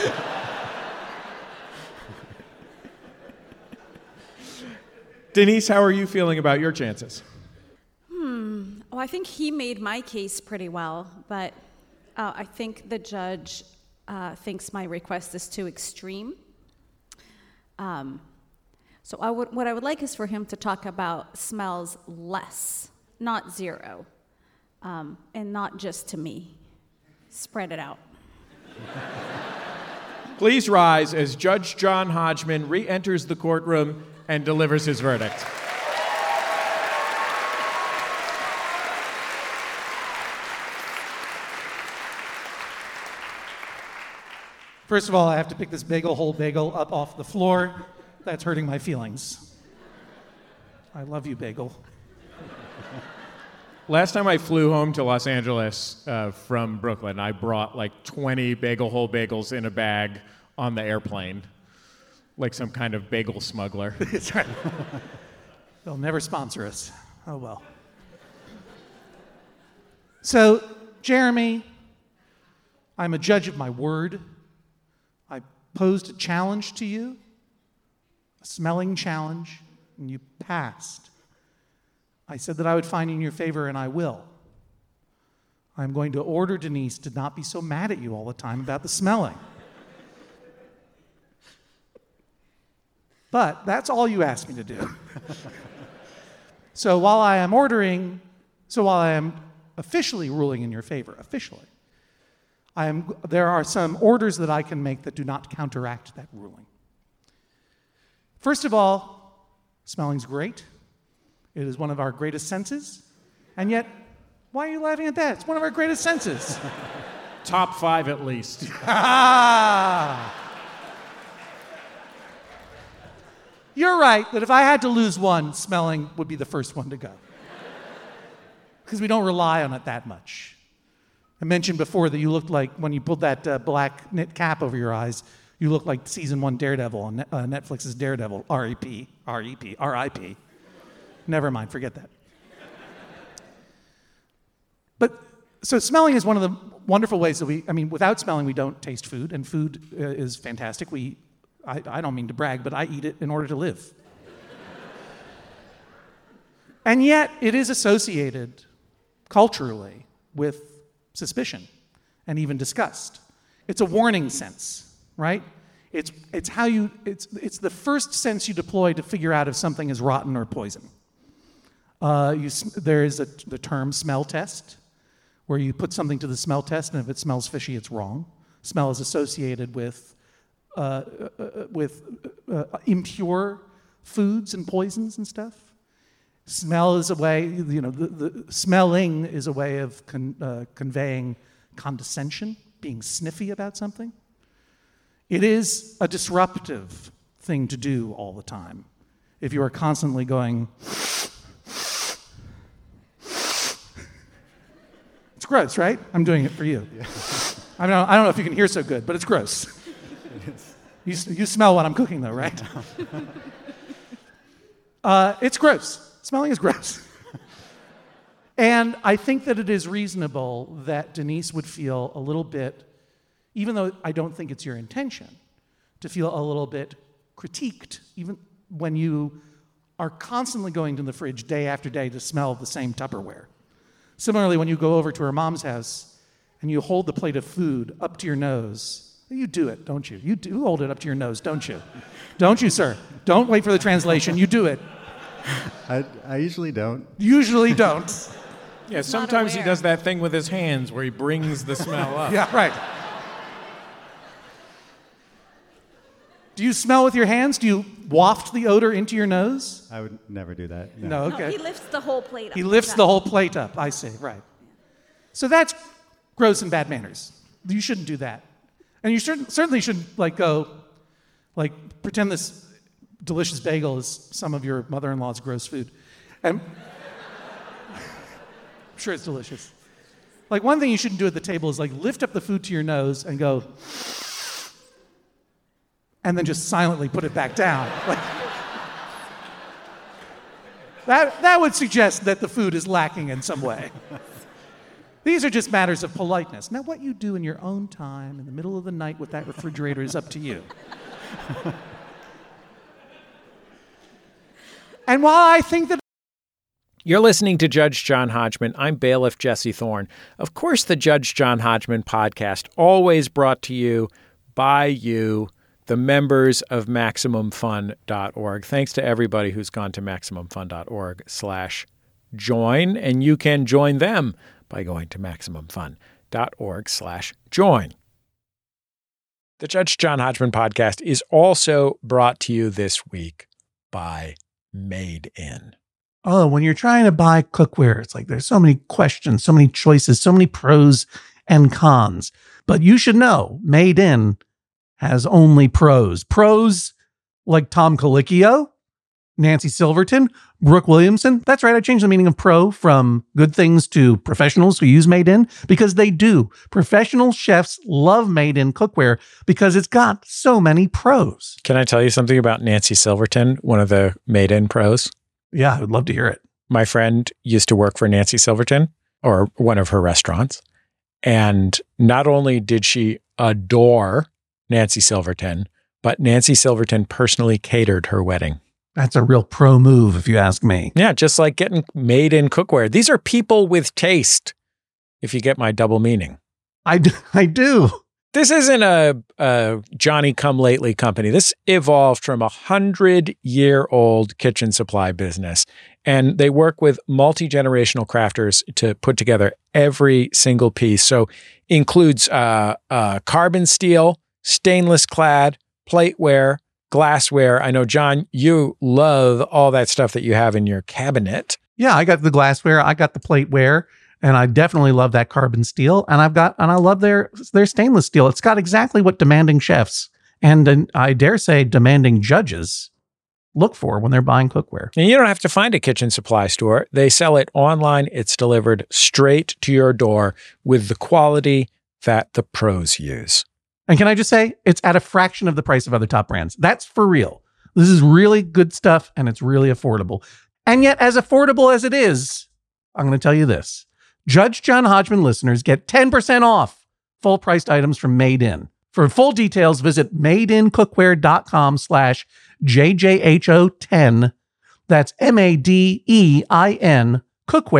Speaker 2: Denise, how are you feeling about your chances?
Speaker 3: Oh, I think he made my case pretty well, but I think the judge thinks my request is too extreme. So what I would like is for him to talk about smells less, not zero, and not just to me. Spread it out.
Speaker 2: Please rise as Judge John Hodgman re-enters the courtroom and delivers his verdict.
Speaker 1: First of all, I have to pick this whole bagel up off the floor. That's hurting my feelings. I love you, bagel.
Speaker 2: Last time I flew home to Los Angeles from Brooklyn, I brought 20 whole bagels in a bag on the airplane, like some kind of bagel smuggler.
Speaker 1: That's right. They'll never sponsor us. Oh, well. So, Jeremy, I'm a judge of my word. I posed a challenge to you, a smelling challenge, and you passed. I said that I would find in your favor, and I will. I'm going to order Denise to not be so mad at you all the time about the smelling. But that's all you asked me to do. So while I am officially ruling in your favor, there are some orders that I can make that do not counteract that ruling. First of all, smelling's great. It is one of our greatest senses. And yet, why are you laughing at that? It's one of our greatest senses.
Speaker 2: Top 5 at least.
Speaker 1: You're right that if I had to lose one, smelling would be the first one to go. Because we don't rely on it that much. I mentioned before that you looked like, when you pulled that black knit cap over your eyes, you looked like season 1 Daredevil on Netflix's Daredevil, R.I.P. Never mind, forget that. But, so smelling is one of the wonderful ways that without smelling we don't taste food, and food is fantastic. I don't mean to brag, but I eat it in order to live. And yet, it is associated culturally with suspicion and even disgust. It's a warning sense, right? It's the first sense you deploy to figure out if something is rotten or poison. There is the term smell test, where you put something to the smell test, and if it smells fishy, it's wrong. Smell is associated with impure foods and poisons and stuff. Smell is a way, the smelling is a way of conveying condescension, being sniffy about something. It is a disruptive thing to do all the time. If you are constantly going, it's gross, right? I'm doing it for you. Yeah. I don't know if you can hear so good, but it's gross. You smell what I'm cooking, though, right? It's gross. Smelling is gross. And I think that it is reasonable that Denise would feel a little bit, even though I don't think it's your intention, to feel a little bit critiqued, even when you are constantly going to the fridge day after day to smell the same Tupperware. Similarly, when you go over to her mom's house and you hold the plate of food up to your nose, you do it, don't you? You do hold it up to your nose, don't you? Don't you, sir? Don't wait for the translation. You do it.
Speaker 4: I usually don't.
Speaker 1: Usually don't.
Speaker 2: Yeah, sometimes he does that thing with his hands where he brings the smell up.
Speaker 1: Yeah, right. Do you smell with your hands? Do you waft the odor into your nose?
Speaker 4: I would never do that.
Speaker 1: No, okay.
Speaker 3: No, he lifts the whole plate up.
Speaker 1: He lifts the whole plate up, I see, right. So that's gross and bad manners. You shouldn't do that. And you certainly shouldn't pretend this delicious bagel is some of your mother-in-law's gross food. And I'm sure it's delicious. Like, one thing you shouldn't do at the table is like lift up the food to your nose and go, and then just silently put it back down. Like, that would suggest that the food is lacking in some way. These are just matters of politeness. Now, what you do in your own time, in the middle of the night with that refrigerator, is up to you. And while I think that...
Speaker 2: You're listening to Judge John Hodgman. I'm bailiff Jesse Thorne. Of course, the Judge John Hodgman podcast, always brought to you by you, the members of MaximumFun.org. Thanks to everybody who's gone to MaximumFun.org/join, and you can join them by going to MaximumFun.org/join. The Judge John Hodgman podcast is also brought to you this week by Made In.
Speaker 1: Oh, when you're trying to buy cookware, it's like there's so many questions, so many choices, so many pros and cons. But you should know, Made In has only pros. Pros like Tom Colicchio, Nancy Silverton, Brooke Williamson. That's right, I changed the meaning of pro from good things to professionals who use Made In, because they do. Professional chefs love Made In cookware because it's got so many pros.
Speaker 2: Can I tell you something about Nancy Silverton, one of the Made In pros?
Speaker 1: Yeah, I would love to hear it.
Speaker 2: My friend used to work for Nancy Silverton, or one of her restaurants. And not only did she adore Nancy Silverton, but Nancy Silverton personally catered her wedding.
Speaker 1: That's a real pro move, if you ask me.
Speaker 2: Yeah, just like getting Made In cookware. These are people with taste, if you get my double meaning.
Speaker 1: I do.
Speaker 2: This isn't a Johnny-come-lately company. This evolved from 100-year-old kitchen supply business, and they work with multi-generational crafters to put together every single piece. So includes carbon steel, stainless clad, plateware, glassware. I know, John, you love all that stuff that you have in your cabinet.
Speaker 1: Yeah, I got the glassware, I got the plateware. And I definitely love that carbon steel. And I love their stainless steel. It's got exactly what demanding chefs and I dare say demanding judges look for when they're buying cookware.
Speaker 2: And you don't have to find a kitchen supply store. They sell it online. It's delivered straight to your door with the quality that the pros use.
Speaker 1: And can I just say, it's at a fraction of the price of other top brands. That's for real. This is really good stuff and it's really affordable. And yet, as affordable as it is, I'm going to tell you this. Judge John Hodgman listeners get 10% off full-priced items from Made In. For full details, visit madeincookware.com/JJHO10. That's MADEIN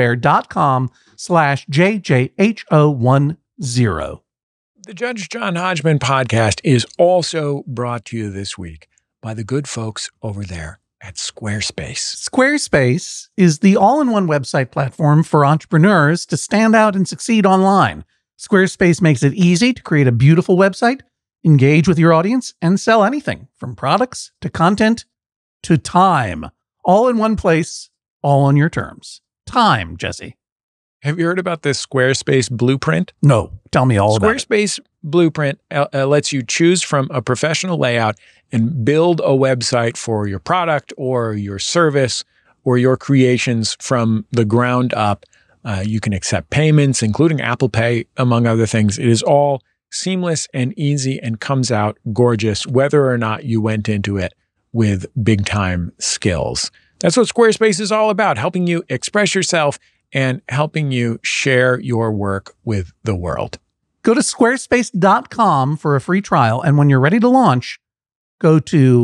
Speaker 1: cookware.com/JJHO10.
Speaker 2: The Judge John Hodgman podcast is also brought to you this week by the good folks over there at Squarespace.
Speaker 1: Squarespace is the all-in-one website platform for entrepreneurs to stand out and succeed online. Squarespace makes it easy to create a beautiful website, engage with your audience, and sell anything from products to content to time. All in one place, all on your terms. Time, Jesse.
Speaker 2: Have you heard about this Squarespace blueprint?
Speaker 1: No, tell me all about it.
Speaker 2: Squarespace Blueprint lets you choose from a professional layout and build a website for your product or your service or your creations from the ground up. You can accept payments, including Apple Pay, among other things. It is all seamless and easy and comes out gorgeous, whether or not you went into it with big time skills. That's what Squarespace is all about, helping you express yourself and helping you share your work with the world.
Speaker 1: Go to squarespace.com for a free trial, and when you're ready to launch, go to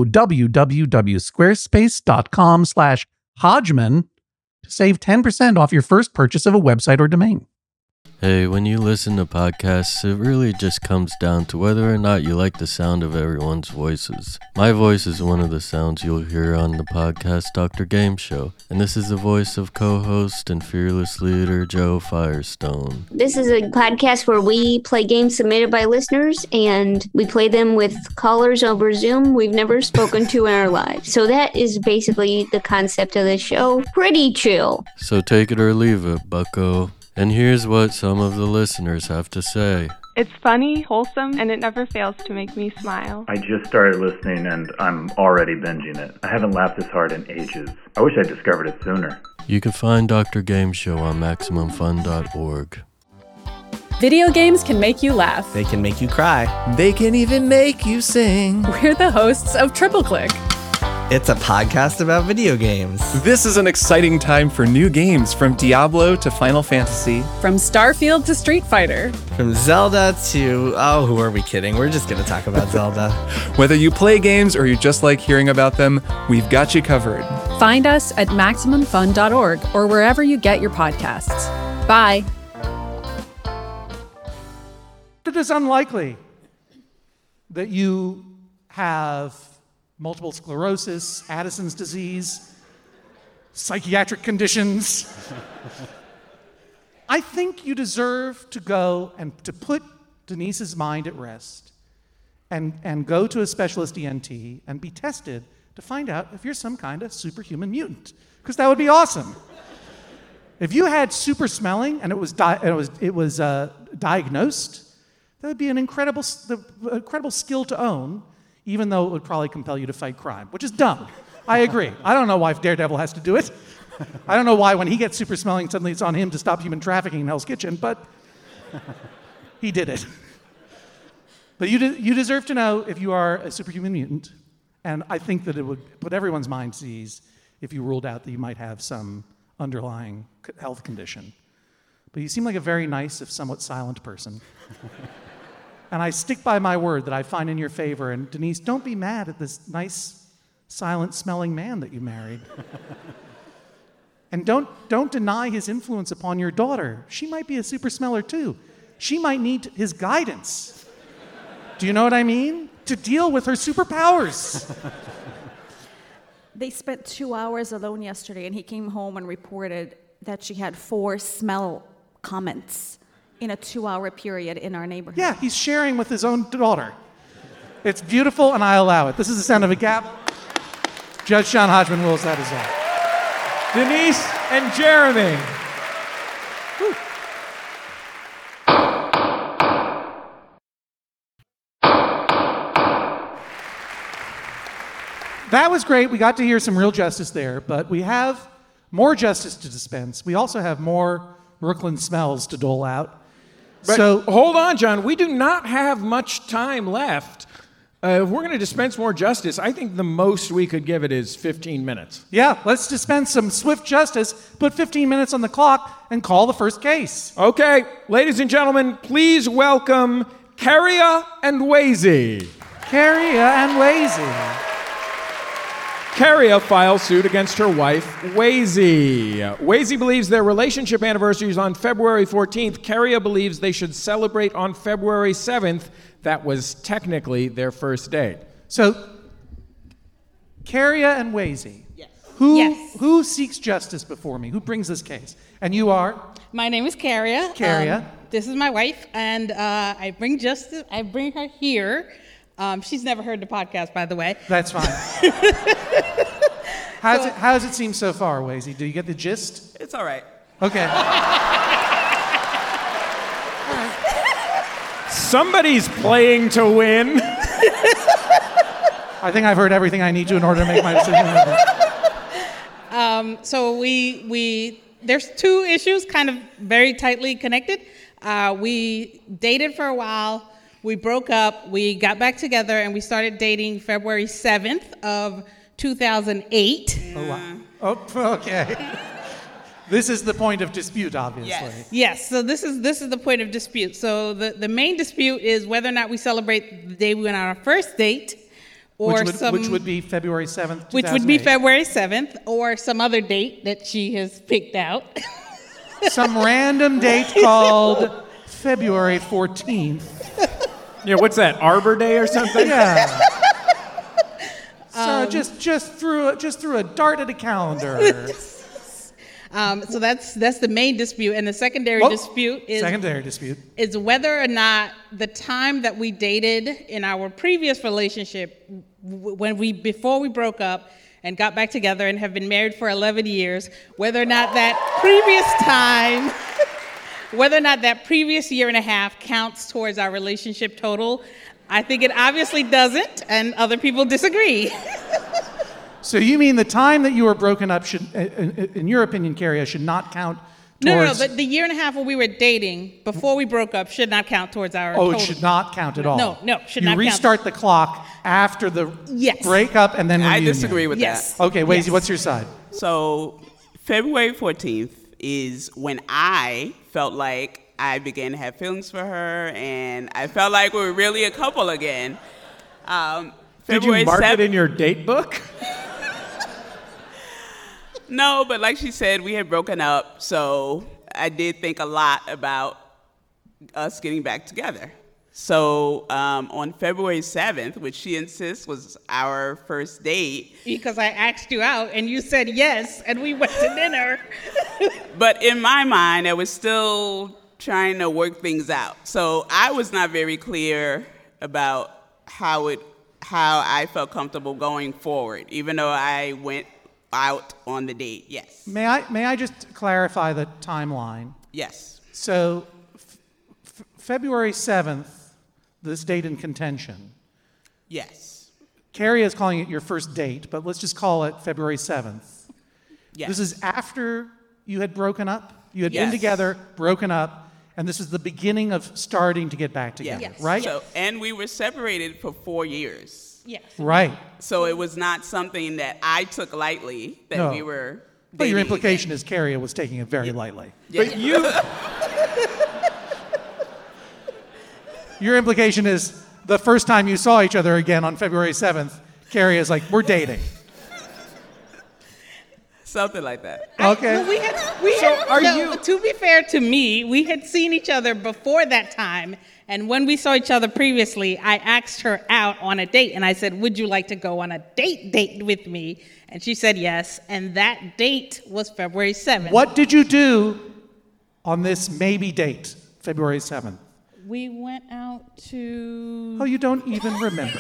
Speaker 1: www.squarespace.com/Hodgman to save 10% off your first purchase of a website or domain.
Speaker 5: Hey, when you listen to podcasts, it really just comes down to whether or not you like the sound of everyone's voices. My voice is one of the sounds you'll hear on the podcast Dr. Game Show, and this is the voice of co-host and fearless leader Joe Firestone.
Speaker 6: This is a podcast where we play games submitted by listeners, and we play them with callers over Zoom we've never spoken to in our lives. So that is basically the concept of the show. Pretty chill.
Speaker 5: So take it or leave it, bucko. And here's what some of the listeners have to say.
Speaker 7: It's funny, wholesome, and it never fails to make me smile.
Speaker 8: I just started listening and I'm already binging it. I haven't laughed this hard in ages. I wish I discovered it sooner.
Speaker 5: You can find Dr. Game Show on MaximumFun.org.
Speaker 9: Video games can make you laugh.
Speaker 10: They can make you cry. They can even make you sing.
Speaker 9: We're the hosts of Triple Click.
Speaker 10: It's a podcast about video games.
Speaker 11: This is an exciting time for new games, from Diablo to Final Fantasy.
Speaker 9: From Starfield to Street Fighter.
Speaker 10: From Zelda to... oh, who are we kidding? We're just going to talk about Zelda.
Speaker 11: Whether you play games or you just like hearing about them, we've got you covered.
Speaker 9: Find us at MaximumFun.org or wherever you get your podcasts. Bye.
Speaker 1: It is unlikely that you have multiple sclerosis, Addison's disease, psychiatric conditions. I think you deserve to go and to put Denise's mind at rest and go to a specialist ENT and be tested to find out if you're some kind of superhuman mutant, because that would be awesome. If you had super smelling and it was diagnosed, that would be an incredible skill to own, even though it would probably compel you to fight crime, which is dumb. I agree. I don't know why Daredevil has to do it. I don't know why when he gets super smelling, suddenly it's on him to stop human trafficking in Hell's Kitchen, but he did it. But you deserve to know if you are a superhuman mutant, and I think that it would put everyone's mind at ease if you ruled out that you might have some underlying health condition. But you seem like a very nice, if somewhat silent person. And I stick by my word that I find in your favor. And Denise, don't be mad at this nice, silent-smelling man that you married. And don't deny his influence upon your daughter. She might be a super smeller too. She might need his guidance. Do you know what I mean? To deal with her superpowers.
Speaker 3: They spent 2 hours alone yesterday, and he came home and reported that she had 4 smell comments in a 2-hour period in our neighborhood.
Speaker 1: Yeah, he's sharing with his own daughter. It's beautiful, and I allow it. This is the sound of a gavel. Judge John Hodgman rules that as all.
Speaker 2: Denise and Jeremy. Whew.
Speaker 1: That was great. We got to hear some real justice there, but we have more justice to dispense. We also have more Brooklyn smells to dole out.
Speaker 2: But
Speaker 1: so
Speaker 2: hold on, John. We do not have much time left. If we're going to dispense more justice, I think the most we could give it is 15 minutes.
Speaker 1: Yeah, let's dispense some swift justice, put 15 minutes on the clock, and call the first case.
Speaker 2: Okay, ladies and gentlemen, please welcome Carria and Wazy.
Speaker 1: Carria and Wazy.
Speaker 2: Carria files suit against her wife, Wazy. Wazy believes their relationship anniversary is on February 14th. Carria believes they should celebrate on February 7th. That was technically their first date.
Speaker 1: So, Carria and Wazy.
Speaker 12: Yes.
Speaker 1: Who seeks justice before me? Who brings this case? And you are?
Speaker 12: My name is Carria.
Speaker 1: Carria.
Speaker 12: This is my wife, and I bring justice. I bring her here. She's never heard the podcast, by the way.
Speaker 1: That's fine. How does it seem so far, Wazy? Do you get the gist?
Speaker 12: It's all right.
Speaker 1: Okay.
Speaker 2: Somebody's playing to win.
Speaker 1: I think I've heard everything I need to in order to make my decision.
Speaker 12: So there's 2 issues kind of very tightly connected. We dated for a while. We broke up, we got back together, and we started dating February 7th of 2008.
Speaker 1: Oh, wow. Oh, okay. This is the point of dispute, obviously.
Speaker 12: Yes, so this is the point of dispute. So the main dispute is whether or not we celebrate the day we went on our first date, or
Speaker 1: which would be February 7th, 2008.
Speaker 12: Which would be February 7th, or some other date that she has picked out.
Speaker 1: Some random date called February 14th.
Speaker 2: Yeah, what's that, Arbor Day or something?
Speaker 1: Yeah. So just threw a dart at a calendar.
Speaker 12: So that's the main dispute, and the secondary dispute is whether or not the time that we dated in our previous relationship, before we broke up and got back together and have been married for 11 years, whether or not that previous year and a half counts towards our relationship total. I think it obviously doesn't, and other people disagree.
Speaker 1: So you mean the time that you were broken up should, in your opinion, Carrie, should not count towards...
Speaker 12: No, the year and a half when we were dating, before we broke up, should not count towards our total.
Speaker 1: Oh, it should not count at all?
Speaker 12: No, should not count.
Speaker 1: You restart the clock after the breakup and then reunion.
Speaker 13: I disagree with that.
Speaker 1: Okay, Wazy, what's your side?
Speaker 13: So February 14th is when I felt like I began to have feelings for her, and I felt like we were really a couple again.
Speaker 2: Did you mark it in your date book?
Speaker 13: No, but like she said, we had broken up, so I did think a lot about us getting back together. So on February 7th, which she insists was our first date.
Speaker 12: Because I asked you out and you said yes, and we went to dinner.
Speaker 13: But in my mind, I was still trying to work things out. So I was not very clear about how I felt comfortable going forward, even though I went out on the date, yes.
Speaker 1: May I just clarify the timeline?
Speaker 13: Yes.
Speaker 1: So February 7th, this date in contention.
Speaker 13: Yes.
Speaker 1: Carrie is calling it your first date, but let's just call it February 7th.
Speaker 13: Yes.
Speaker 1: This is after you had broken up? You had been together, broken up, and this is the beginning of starting to get back together, right?
Speaker 13: So, and we were separated for 4 years.
Speaker 12: Yes.
Speaker 1: Right.
Speaker 13: So it was not something that I took lightly, that we were dating.
Speaker 1: But your implication is Carrie was taking it very lightly.
Speaker 13: Yeah.
Speaker 1: But your implication is the first time you saw each other again on February 7th, Carrie is like, we're dating.
Speaker 13: Something like that.
Speaker 1: Okay.
Speaker 12: To be fair to me, we had seen each other before that time. And when we saw each other previously, I asked her out on a date. And I said, would you like to go on a date with me? And she said yes. And that date was February 7th.
Speaker 1: What did you do on this maybe date, February 7th?
Speaker 12: We went out to...
Speaker 1: Oh, you don't even remember.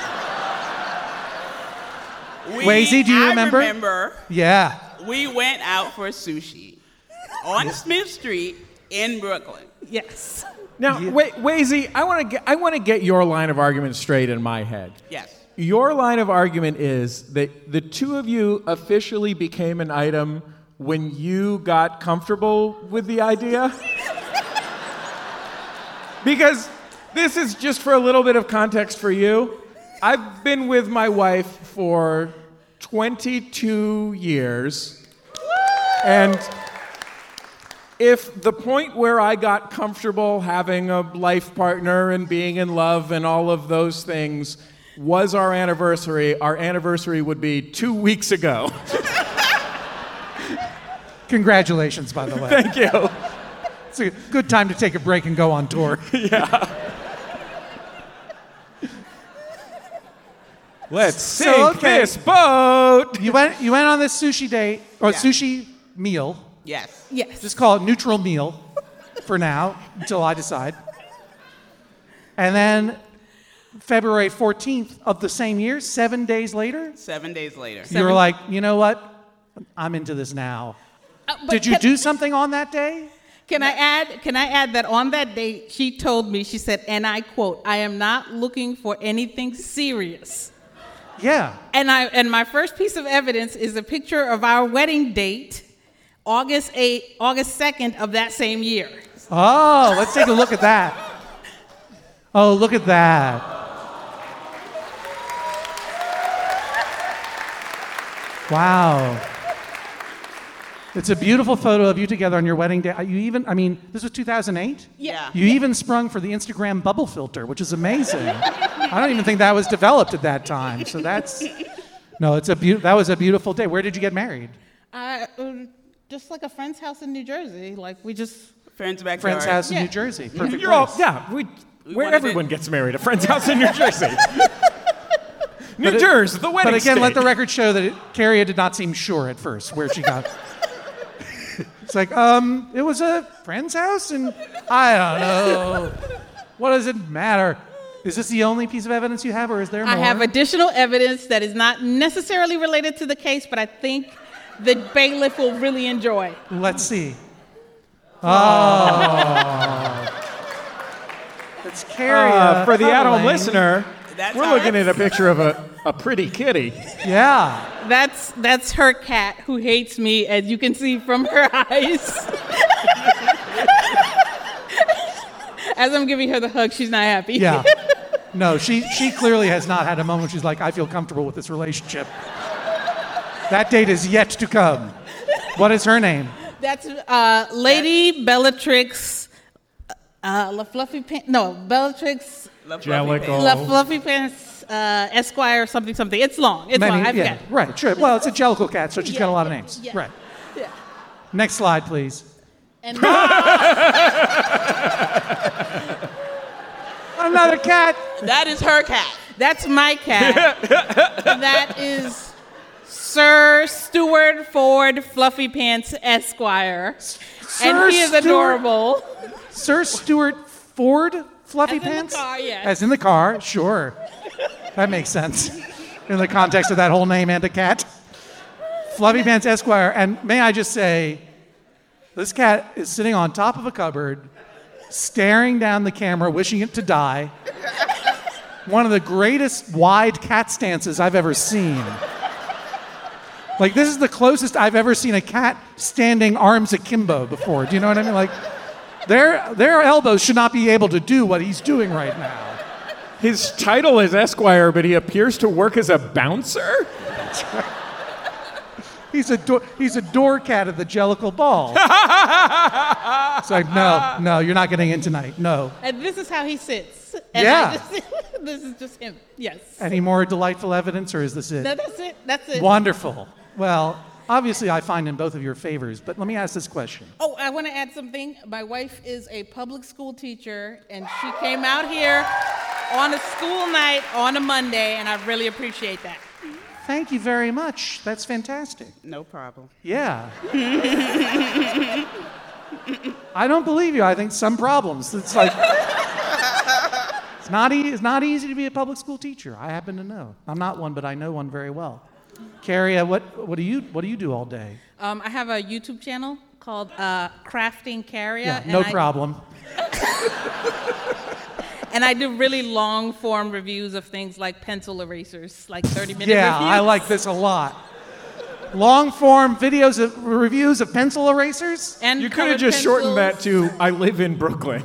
Speaker 1: Wazy, do you remember?
Speaker 13: I remember.
Speaker 1: Yeah.
Speaker 13: We went out for sushi on Smith Street in Brooklyn.
Speaker 12: Yes.
Speaker 2: Now, Wazy, I want to get your line of argument straight in my head.
Speaker 13: Yes.
Speaker 2: Your line of argument is that the two of you officially became an item when you got comfortable with the idea? Because this is just for a little bit of context for you. I've been with my wife for 22 years, and if the point where I got comfortable having a life partner and being in love and all of those things was our anniversary would be 2 weeks ago.
Speaker 1: Congratulations, by the way.
Speaker 2: Thank you.
Speaker 1: It's a good time to take a break and go on tour.
Speaker 2: Yeah. Let's sink this boat.
Speaker 1: You went on this sushi date, or sushi meal.
Speaker 13: Yes.
Speaker 12: Yes.
Speaker 1: Just call it neutral meal for now, until I decide. And then February 14th of the same year, 7 days later?
Speaker 13: 7 days later.
Speaker 1: You were like, you know what? I'm into this now. Did you do something on that day?
Speaker 12: Can I add that on that date, she told me, she said, and I quote, "I am not looking for anything serious."
Speaker 1: Yeah.
Speaker 12: And my first piece of evidence is a picture of our wedding date, August 2nd of that same year.
Speaker 1: Oh, let's take a look at that. Oh, look at that. Wow. It's a beautiful photo of you together on your wedding day. This was 2008?
Speaker 12: Yeah.
Speaker 1: You even sprung for the Instagram bubble filter, which is amazing. I don't even think that was developed at that time. So that was a beautiful day. Where did you get married?
Speaker 12: Just like a friend's house in New Jersey. Like we just
Speaker 13: friend's backyard.
Speaker 1: Friend's house in New Jersey. Perfect.
Speaker 2: Where everyone gets married, a friend's house in New Jersey. New Jersey, the wedding
Speaker 1: But again,
Speaker 2: state.
Speaker 1: let the record show that Carrie did not seem sure at first where she got. It's like, it was a friend's house, and I don't know. What does it matter? Is this the only piece of evidence you have, or is there more?
Speaker 12: I have additional evidence that is not necessarily related to the case, but I think the bailiff will really enjoy.
Speaker 1: Let's see. Oh. It's Carrie.
Speaker 2: For the at-home listener,
Speaker 13: That's
Speaker 2: we're looking at a picture of a pretty kitty.
Speaker 1: Yeah.
Speaker 12: That's her cat who hates me, as you can see from her eyes. As I'm giving her the hug, she's not happy.
Speaker 1: Yeah. No, she clearly has not had a moment she's like, I feel comfortable with this relationship. That date is yet to come. What is her name?
Speaker 12: That's Lady Bellatrix La Fluffy Pants. No, Bellatrix
Speaker 2: Jellicle.
Speaker 12: La Fluffy Pants Esquire something. It's long. It's long. I forget.
Speaker 1: Right, sure. Well, it's a Jellicle cat, so she's got a lot of names.
Speaker 12: Yeah.
Speaker 1: Right.
Speaker 12: Yeah.
Speaker 1: Next slide, please.
Speaker 12: And
Speaker 1: another cat.
Speaker 13: That is her cat.
Speaker 12: That's my cat. That is Sir Stuart Ford Fluffy Pants Esquire. And he is adorable.
Speaker 1: Sir Stuart Ford Fluffy Pants?
Speaker 12: In the car, yes.
Speaker 1: As in the car, sure. That makes sense in the context of that whole name and a cat. Fluffy Pants Esquire. And may I just say, this cat is sitting on top of a cupboard, staring down the camera, wishing it to die. One of the greatest wide cat stances I've ever seen. Like, this is the closest I've ever seen a cat standing arms akimbo before. Do you know what I mean? Like, their elbows should not be able to do what he's doing right now.
Speaker 2: His title is Esquire, but he appears to work as a bouncer?
Speaker 1: That's right. He's a door cat at the Jellicle Ball. It's like, no, you're not getting in tonight. No.
Speaker 12: And this is how he sits. And
Speaker 1: Yeah.
Speaker 12: This is just him. Yes.
Speaker 1: Any more delightful evidence, or is this it?
Speaker 12: No, that's it. That's it.
Speaker 1: Wonderful. Well, obviously I find in both of your favors, but let me ask this question.
Speaker 12: Oh, I want to add something. My wife is a public school teacher, and she came out here on a school night on a Monday, and I really appreciate that.
Speaker 1: Thank you very much. That's fantastic.
Speaker 13: No problem.
Speaker 1: Yeah. I don't believe you. I think some problems. It's like it's not easy to be a public school teacher. I happen to know. I'm not one, but I know one very well. Carrie, what do you do all day?
Speaker 12: I have a YouTube channel called Crafting Carrie.
Speaker 1: Yeah, no problem.
Speaker 12: And I do really long-form reviews of things like pencil erasers, like 30-minute reviews.
Speaker 1: Yeah, I like this a lot. Long-form reviews of pencil erasers?
Speaker 12: And
Speaker 2: you could have just shortened that to I live in Brooklyn.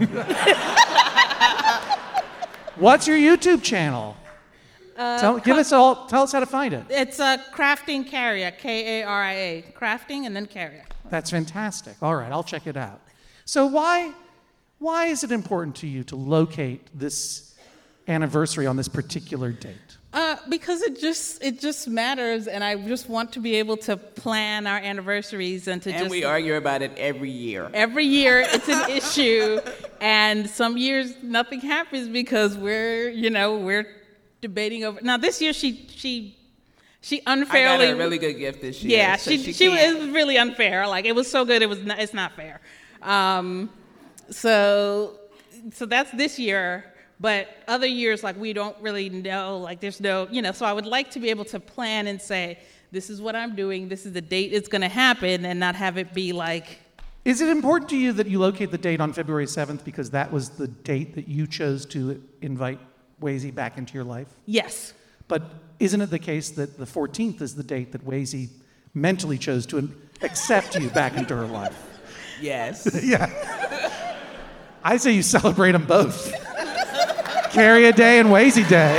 Speaker 1: What's your YouTube channel? Tell us how to find it.
Speaker 12: It's Crafting Carrier, K-A-R-I-A. Crafting and then Carrier.
Speaker 1: That's fantastic. All right, I'll check it out. So why is it important to you to locate this anniversary on this particular date?
Speaker 12: Because it just matters, and I just want to be able to plan our anniversaries and
Speaker 13: we argue about it every year.
Speaker 12: Every year it's an issue, and some years nothing happens because we're debating over. Now this year she unfairly.
Speaker 13: I got a really good gift this year.
Speaker 12: Yeah,
Speaker 13: so
Speaker 12: she was really unfair. Like it was so good, it's not fair. So that's this year. But other years, like, we don't really know, like, there's no, so I would like to be able to plan and say, this is what I'm doing, this is the date it's going to happen, and not have it be like...
Speaker 1: Is it important to you that you locate the date on February 7th because that was the date that you chose to invite Wazy back into your life?
Speaker 12: Yes.
Speaker 1: But isn't it the case that the 14th is the date that Wazy mentally chose to accept you back into her life?
Speaker 13: Yes.
Speaker 1: Yeah. I say you celebrate them both. Carry a day and Wazy Day.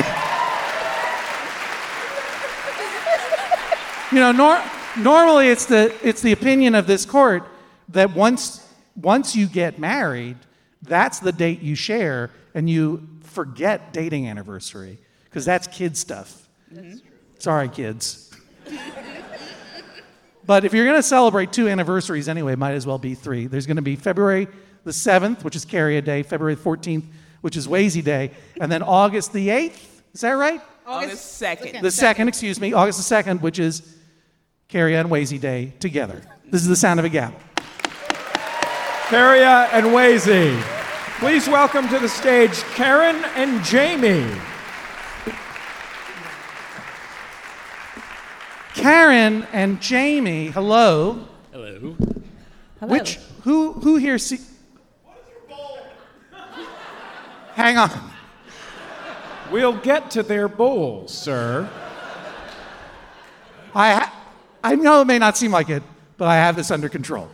Speaker 1: You know, normally it's the opinion of this court that once you get married, that's the date you share, and you forget dating anniversary, because that's kid stuff. Mm-hmm. Sorry, kids. But if you're going to celebrate 2 anniversaries anyway, might as well be 3. There's going to be February the 7th, which is Carry a Day, February 14th, which is Wazy Day, and then August the 8th. Is that right?
Speaker 13: August 2nd.
Speaker 1: The 2nd, excuse me, August the 2nd, which is Carry and Wazy Day together. This is the sound of a gap.
Speaker 2: Carria and Wazy. Please welcome to the stage Karen and Jamie.
Speaker 1: Karen and Jamie, hello.
Speaker 14: Hello.
Speaker 1: Hello. Who here see? What is your bowl? Hang on.
Speaker 2: We'll get to their bowls, sir.
Speaker 1: I know it may not seem like it, but I have this under control.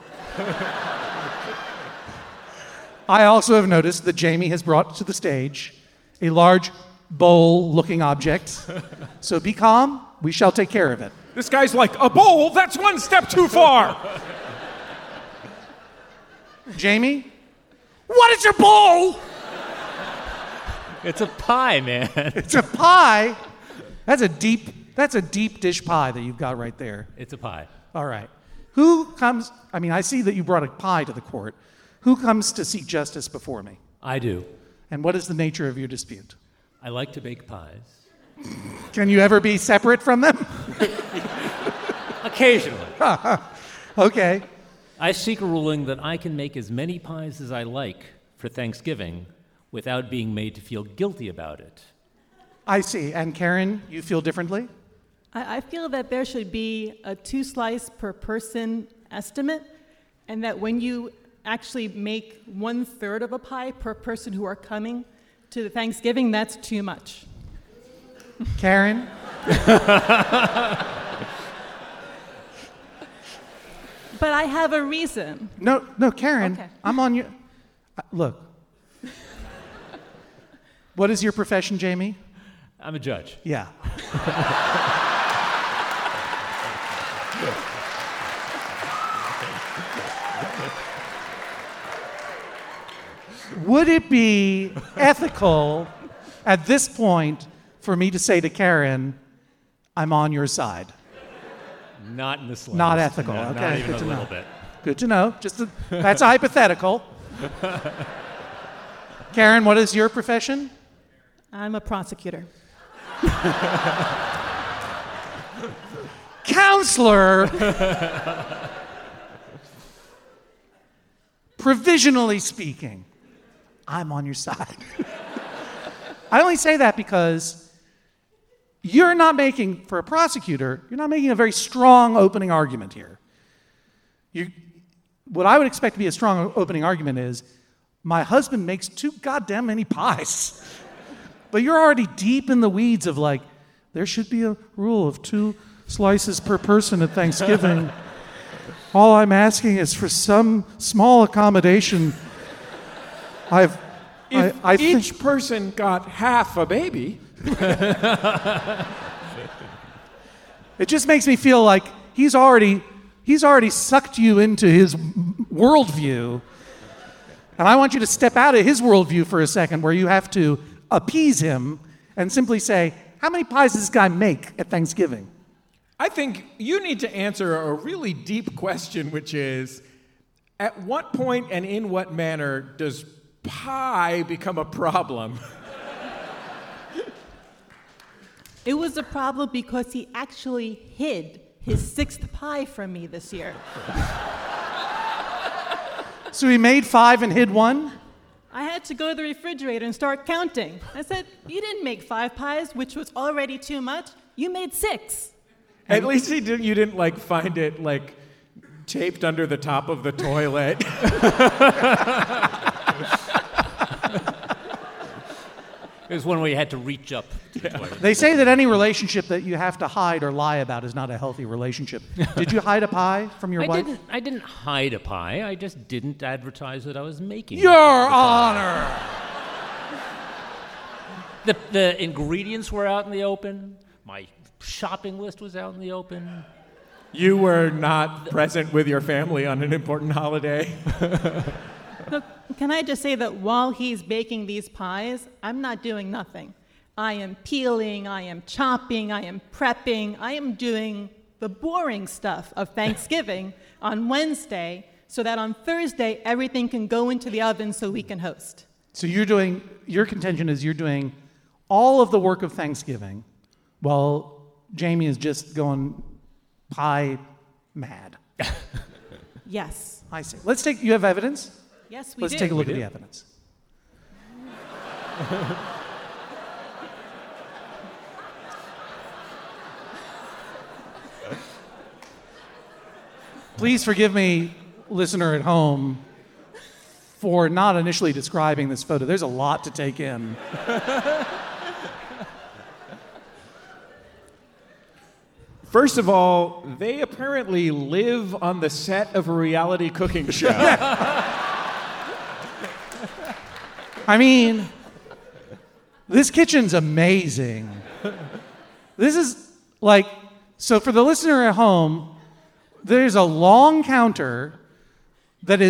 Speaker 1: I also have noticed that Jamie has brought to the stage a large bowl-looking object. So be calm. We shall take care of it.
Speaker 2: This guy's like, a bowl? That's one step too far.
Speaker 1: Jamie, what is your bowl?
Speaker 14: It's a pie, man.
Speaker 1: It's a pie? That's a deep dish pie that you've got right there.
Speaker 14: It's a pie.
Speaker 1: All right. Who comes, I see that you brought a pie to the court. Who comes to seek justice before me?
Speaker 14: I do.
Speaker 1: And what is the nature of your dispute?
Speaker 14: I like to bake pies.
Speaker 1: Can you ever be separate from them?
Speaker 14: Occasionally.
Speaker 1: Okay.
Speaker 14: I seek a ruling that I can make as many pies as I like for Thanksgiving without being made to feel guilty about it.
Speaker 1: I see. And Karen, you feel differently?
Speaker 15: I feel that there should be a 2-slice per person estimate, and that when you actually make 1/3 of a pie per person who are coming to the Thanksgiving, that's too much.
Speaker 1: Karen?
Speaker 15: But I have a reason.
Speaker 1: No, Karen, okay. I'm on your... Look. What is your profession, Jamie?
Speaker 14: I'm a judge.
Speaker 1: Yeah. Would it be ethical at this point for me to say to Karen, I'm on your side?
Speaker 14: Not in the slightest.
Speaker 1: Not ethical.
Speaker 14: No,
Speaker 1: okay,
Speaker 14: not even
Speaker 1: good to
Speaker 14: a little
Speaker 1: know.
Speaker 14: bit.
Speaker 1: Good to know. That's a hypothetical. Karen, what is your profession?
Speaker 15: I'm a prosecutor.
Speaker 1: Counselor! Provisionally speaking, I'm on your side. I only say that because you're not making, for a prosecutor, you're not making a very strong opening argument here. What I would expect to be a strong opening argument is, my husband makes too goddamn many pies. But you're already deep in the weeds of like, there should be a rule of 2 slices per person at Thanksgiving. All I'm asking is for some small accommodation.
Speaker 2: If each person got half a baby.
Speaker 1: It just makes me feel like he's already sucked you into his worldview. And I want you to step out of his worldview for a second, where you have to appease him and simply say, how many pies does this guy make at Thanksgiving?
Speaker 2: I think you need to answer a really deep question, which is, at what point and in what manner does pie become a problem?
Speaker 15: It was a problem because he actually hid his 6th pie from me this year.
Speaker 1: So he made 5 and hid 1?
Speaker 15: I had to go to the refrigerator and start counting. I said, you didn't make 5 pies, which was already too much. You made 6.
Speaker 2: At least you didn't like find it like taped under the top of the toilet.
Speaker 14: It was one where you had to reach up to the toilet.
Speaker 1: They say that any relationship that you have to hide or lie about is not a healthy relationship. Did you hide a pie from your wife?
Speaker 14: I didn't hide a pie. I just didn't advertise that I was making
Speaker 1: Your Honor!
Speaker 14: The ingredients were out in the open. My shopping list was out in the open.
Speaker 2: You were not present with your family on an important holiday.
Speaker 15: Look, can I just say that while he's baking these pies, I'm not doing nothing. I am peeling, I am chopping, I am prepping, I am doing the boring stuff of Thanksgiving on Wednesday so that on Thursday everything can go into the oven so we can host.
Speaker 1: So your contention is you're doing all of the work of Thanksgiving while Jamie is just going pie mad.
Speaker 15: Yes.
Speaker 1: I see. You have evidence?
Speaker 15: Yes, we do.
Speaker 1: Let's take a look
Speaker 14: We
Speaker 1: at
Speaker 14: do.
Speaker 1: the evidence. Please forgive me, listener at home, for not initially describing this photo. There's a lot to take in.
Speaker 2: First of all, they apparently live on the set of a reality cooking show.
Speaker 1: I mean, this kitchen's amazing. This is like, so for the listener at home, there's a long counter that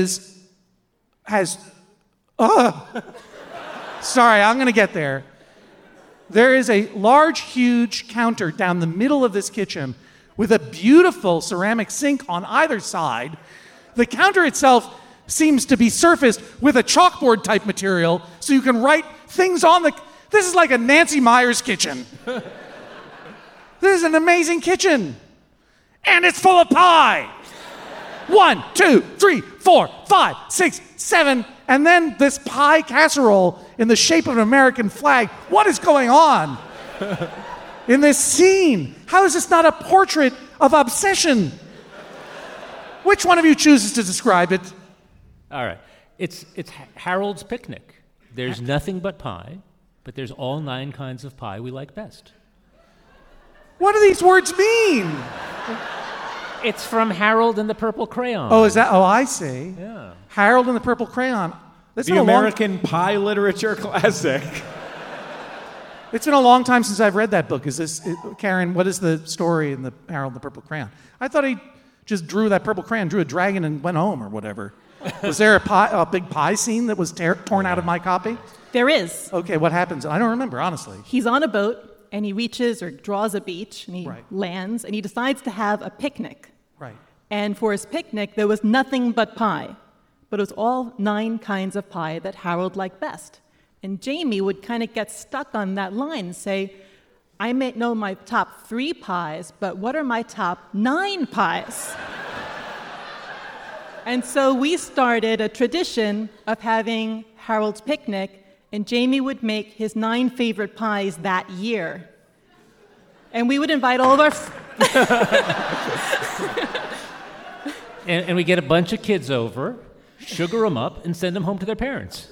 Speaker 1: sorry, I'm going to get there. There is a large, huge counter down the middle of this kitchen with a beautiful ceramic sink on either side. The counter itself seems to be surfaced with a chalkboard type material so you can write things on the... This is like a Nancy Meyers kitchen. This is an amazing kitchen. And it's full of pie. 1, 2, 3, 4, 5, 6, 7, and then this pie casserole in the shape of an American flag. What is going on in this scene? How is this not a portrait of obsession? Which one of you chooses to describe it?
Speaker 14: All right. It's Harold's Picnic. There's nothing but pie, but there's all 9 kinds of pie we like best.
Speaker 1: What do these words mean?
Speaker 14: It's from Harold and the Purple Crayon.
Speaker 1: Oh, is that? Oh, I see.
Speaker 14: Yeah.
Speaker 1: Harold and the Purple Crayon.
Speaker 2: The American pie literature classic.
Speaker 1: It's been a long time since I've read that book. Karen, what is the story in the Harold and the Purple Crayon? I thought he just drew that purple crayon, drew a dragon, and went home or whatever. Was there a big pie scene that was torn out of my copy?
Speaker 15: There is.
Speaker 1: Okay, what happens? I don't remember, honestly.
Speaker 15: He's on a boat, and he reaches or draws a beach, and he lands, and he decides to have a picnic.
Speaker 1: Right.
Speaker 15: And for his picnic, there was nothing but pie. But it was all 9 kinds of pie that Harold liked best. And Jamie would kind of get stuck on that line and say, I may know my top 3 pies, but what are my top 9 pies? And so we started a tradition of having Harold's Picnic, and Jamie would make his 9 favorite pies that year. And we would invite all of our...
Speaker 14: and we get a bunch of kids over, sugar them up, and send them home to their parents.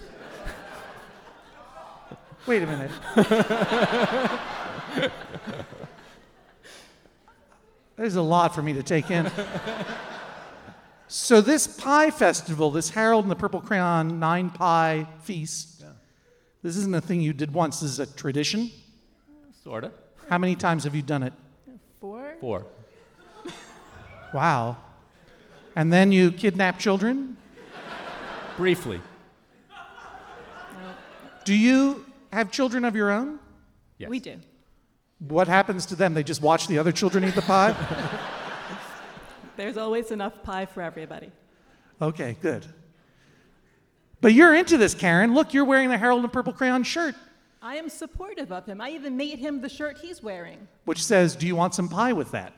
Speaker 1: Wait a minute. There's a lot for me to take in. So this pie festival, this Harold and the Purple Crayon 9 pie feast, this isn't a thing you did once. This is a tradition?
Speaker 14: Sort of.
Speaker 1: How many times have you done it?
Speaker 15: 4.
Speaker 14: 4.
Speaker 1: Wow. And then you kidnap children?
Speaker 14: Briefly.
Speaker 1: Do you have children of your own?
Speaker 14: Yes.
Speaker 15: We do.
Speaker 1: What happens to them? They just watch the other children eat the pie?
Speaker 15: There's always enough pie for everybody.
Speaker 1: Okay, good. But you're into this, Karen. Look, you're wearing the Harold and Purple Crayon shirt,
Speaker 15: I am supportive of him. I even made him the shirt he's wearing.
Speaker 1: which says, do you want some pie with that?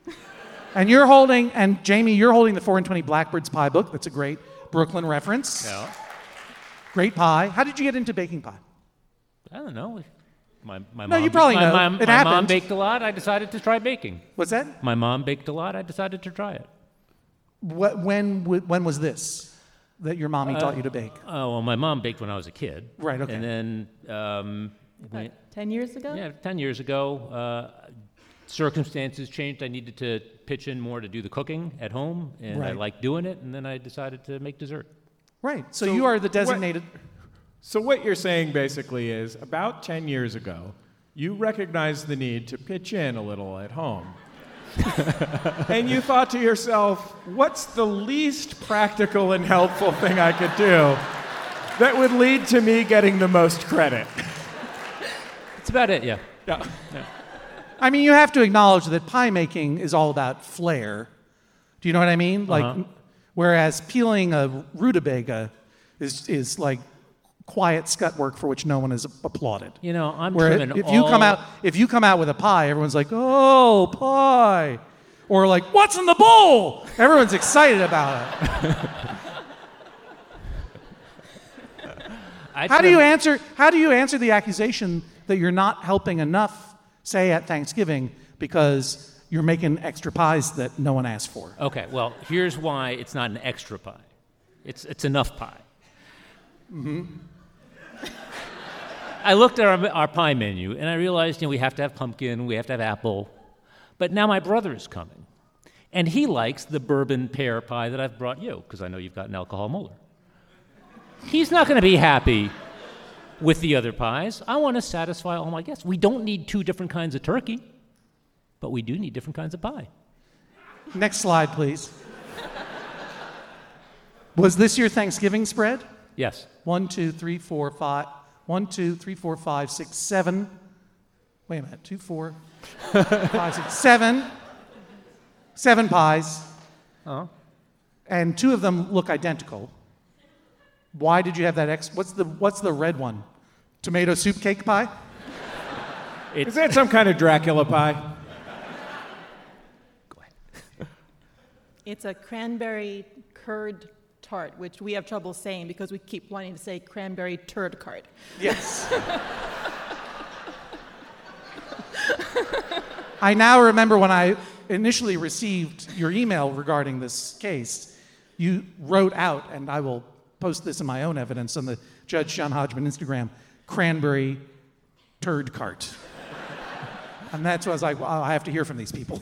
Speaker 1: And Jamie, you're holding the 4 and 20 Blackbird's pie book. That's a great Brooklyn reference.
Speaker 14: Yeah.
Speaker 1: Great pie. How did you get into baking pie?
Speaker 14: I don't know. My
Speaker 1: No,
Speaker 14: mom,
Speaker 1: you probably know.
Speaker 14: My
Speaker 1: It
Speaker 14: mom
Speaker 1: happened.
Speaker 14: baked a lot. I decided to try baking.
Speaker 1: What's that?
Speaker 14: My mom baked a lot. I decided to try it.
Speaker 1: When was this that your mommy taught you to bake?
Speaker 14: Oh, well, my mom baked when I was a kid.
Speaker 1: Right, okay.
Speaker 14: And then...
Speaker 15: About 10 years ago?
Speaker 14: Yeah, 10 years ago. Circumstances changed. I needed to pitch in more to do the cooking at home, and I
Speaker 1: Right.
Speaker 14: liked doing it, and then I decided to make dessert.
Speaker 1: Right. So you are the designated...
Speaker 2: So what you're saying basically is, about 10 years ago, you recognized the need to pitch in a little at home. And you thought to yourself, what's the least practical and helpful thing I could do that would lead to me getting the most credit?
Speaker 14: That's about it, yeah.
Speaker 2: Yeah.
Speaker 1: I mean, you have to acknowledge that pie making is all about flair. Do you know what I mean? Like, whereas peeling a rutabaga is like quiet scut work for which no one has applauded.
Speaker 14: You know, I'm
Speaker 1: Where
Speaker 14: trimming
Speaker 1: if you come out with a pie, everyone's like, "Oh, pie," or like, "What's in the bowl?" Everyone's excited about it. How do you answer the accusation that you're not helping enough, say at Thanksgiving, because you're making extra pies that no one asked for?
Speaker 14: Okay, well, here's why it's not an extra pie. It's enough pie.
Speaker 1: Mm-hmm.
Speaker 14: I looked at our pie menu, and I realized, we have to have pumpkin, we have to have apple. But now my brother is coming, and he likes the bourbon pear pie that I've brought you, because I know you've got an alcohol molar. He's not going to be happy with the other pies. I want to satisfy all my guests. We don't need 2 different kinds of turkey, but we do need different kinds of pie.
Speaker 1: Next slide, please. Was this your Thanksgiving spread?
Speaker 14: Yes.
Speaker 1: 1, 2, 3, 4, 5. 1, 2, 3, 4, 5, 6, 7. Wait a minute. 2, 4, 5, 6, 7. 7 pies.
Speaker 14: Uh-huh.
Speaker 1: And 2 of them look identical. Why did you have that what's the red one? Tomato soup cake pie?
Speaker 2: Is that some kind of Dracula pie?
Speaker 14: Go ahead.
Speaker 15: It's a cranberry curd tart, which we have trouble saying because we keep wanting to say cranberry turd cart.
Speaker 1: Yes. I now remember when I initially received your email regarding this case, you wrote out, and I will post this in my own evidence on the Judge John Hodgman Instagram, cranberry turd cart. And that's what I was like, well, I have to hear from these people.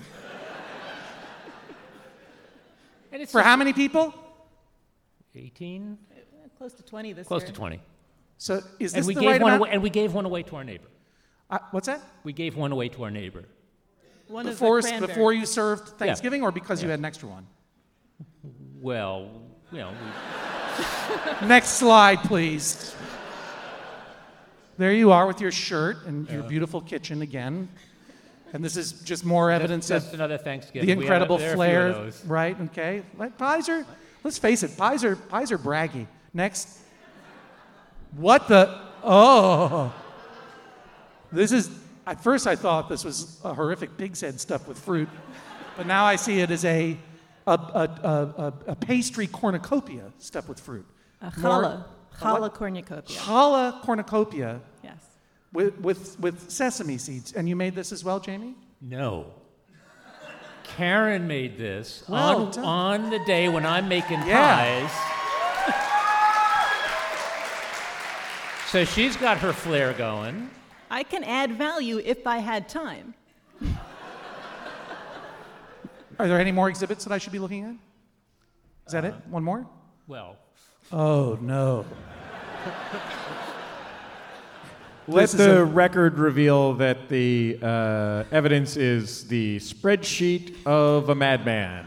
Speaker 14: And
Speaker 1: For how many people?
Speaker 14: 18?
Speaker 15: Close to 20 this year.
Speaker 14: Close to 20.
Speaker 1: So is this
Speaker 14: and we
Speaker 1: the
Speaker 14: gave
Speaker 1: right
Speaker 14: one
Speaker 1: amount?
Speaker 14: away, and we gave one away to our neighbor.
Speaker 1: What's that?
Speaker 14: We gave one away to our neighbor.
Speaker 15: One
Speaker 1: Before you served Thanksgiving, or because you had an extra one?
Speaker 14: Well,
Speaker 1: Next slide, please. There you are with your shirt and your beautiful kitchen again. And this is just more evidence
Speaker 14: Just
Speaker 1: of
Speaker 14: another Thanksgiving.
Speaker 1: the incredible
Speaker 14: There are a few of
Speaker 1: flair,
Speaker 14: those.
Speaker 1: right? Okay. Pies are, let's face it, pies are braggy. Next. What the? Oh. This is, at first I thought this was a horrific pig's head stuffed with fruit, but now I see it as a pastry cornucopia stuffed with fruit.
Speaker 15: A challah cornucopia.
Speaker 1: Challah cornucopia.
Speaker 15: Yes.
Speaker 1: With sesame seeds. And you made this as well, Jamie?
Speaker 14: No. Karen made this
Speaker 1: Well done.
Speaker 14: on the day when I'm making
Speaker 1: Yeah.
Speaker 14: pies. So she's got her flair going.
Speaker 15: I can add value if I had time.
Speaker 1: Are there any more exhibits that I should be looking at? Is that it? One more?
Speaker 14: Well.
Speaker 1: Oh, no.
Speaker 2: Let the record reveal that the evidence is the spreadsheet of a madman.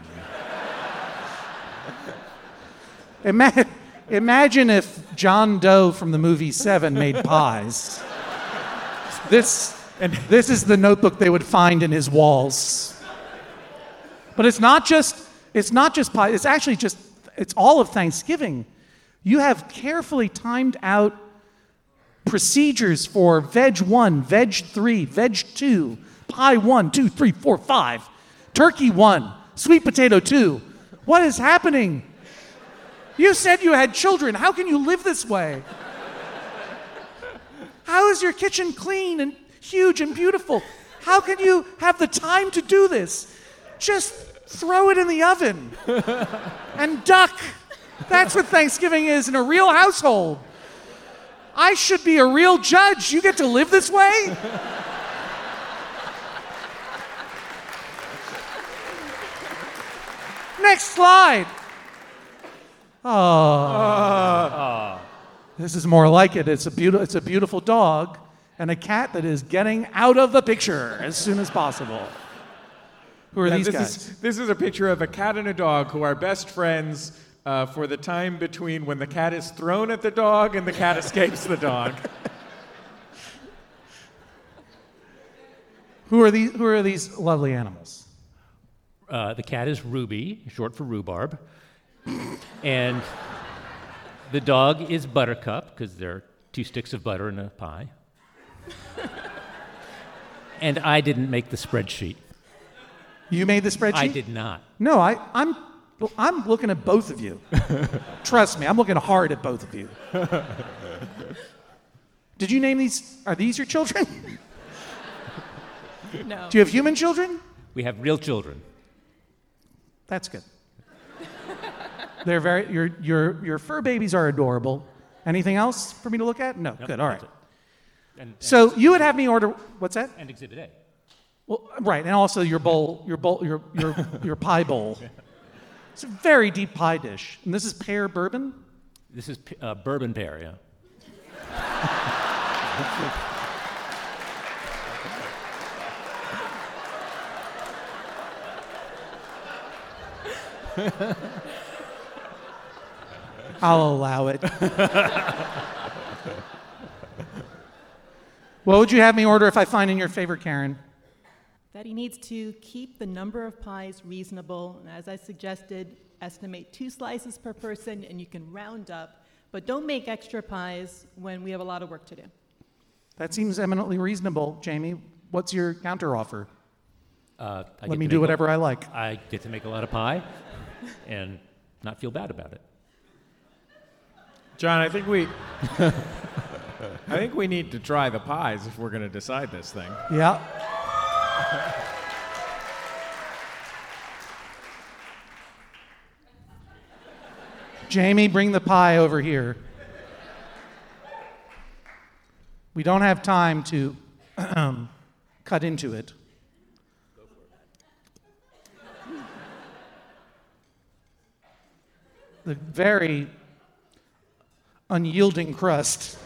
Speaker 1: Imagine if John Doe from the movie Seven made pies. This is the notebook they would find in his walls. But it's not just pie. It's actually it's all of Thanksgiving. You have carefully timed out procedures for veg 1, veg 3, veg 2, pie 1, 2, 3, 4, 5, turkey 1, sweet potato 2. What is happening? You said you had children. How can you live this way? How is your kitchen clean and huge and beautiful? How can you have the time to do this? Just throw it in the oven and duck. That's what Thanksgiving is in a real household. I should be a real judge. You get to live this way? Next slide. Oh. This is more like it. It's a beautiful dog and a cat that is getting out of the picture as soon as possible. Who are these guys?
Speaker 2: This is a picture of a cat and a dog who are best friends for the time between when the cat is thrown at the dog and the cat escapes the dog.
Speaker 1: Who are these lovely animals?
Speaker 14: The cat is Ruby, short for rhubarb. And the dog is Buttercup, because there are 2 sticks of butter in a pie. And I didn't make the spreadsheet.
Speaker 1: You made the spreadsheet?
Speaker 14: I did not.
Speaker 1: No, I'm looking at both of you. Trust me, I'm looking hard at both of you. Did you name these? Are these your children?
Speaker 15: No.
Speaker 1: Do you have human children?
Speaker 14: We have real children.
Speaker 1: That's good. They're very. Your fur babies are adorable. Anything else for me to look at? No.
Speaker 14: Nope,
Speaker 1: Good. All right.
Speaker 14: And
Speaker 1: So you would have me order. What's that?
Speaker 14: And Exhibit A.
Speaker 1: Well, right, and also your pie bowl. It's a very deep pie dish. And this is pear bourbon?
Speaker 14: This is bourbon pear, yeah.
Speaker 1: I'll allow it. What would you have me order if I find in your favor, Karen?
Speaker 15: That he needs to keep the number of pies reasonable, and as I suggested, estimate 2 slices per person, and you can round up, but don't make extra pies when we have a lot of work to do.
Speaker 1: That seems eminently reasonable, Jamie. What's your counteroffer? Let me
Speaker 14: to
Speaker 1: do
Speaker 14: make
Speaker 1: whatever I like.
Speaker 14: I get to make a lot of pie and not feel bad about it.
Speaker 2: John, I think we need to try the pies if we're going to decide this thing.
Speaker 1: Yeah. Jamie, bring the pie over here. We don't have time to cut into it. The very unyielding crust.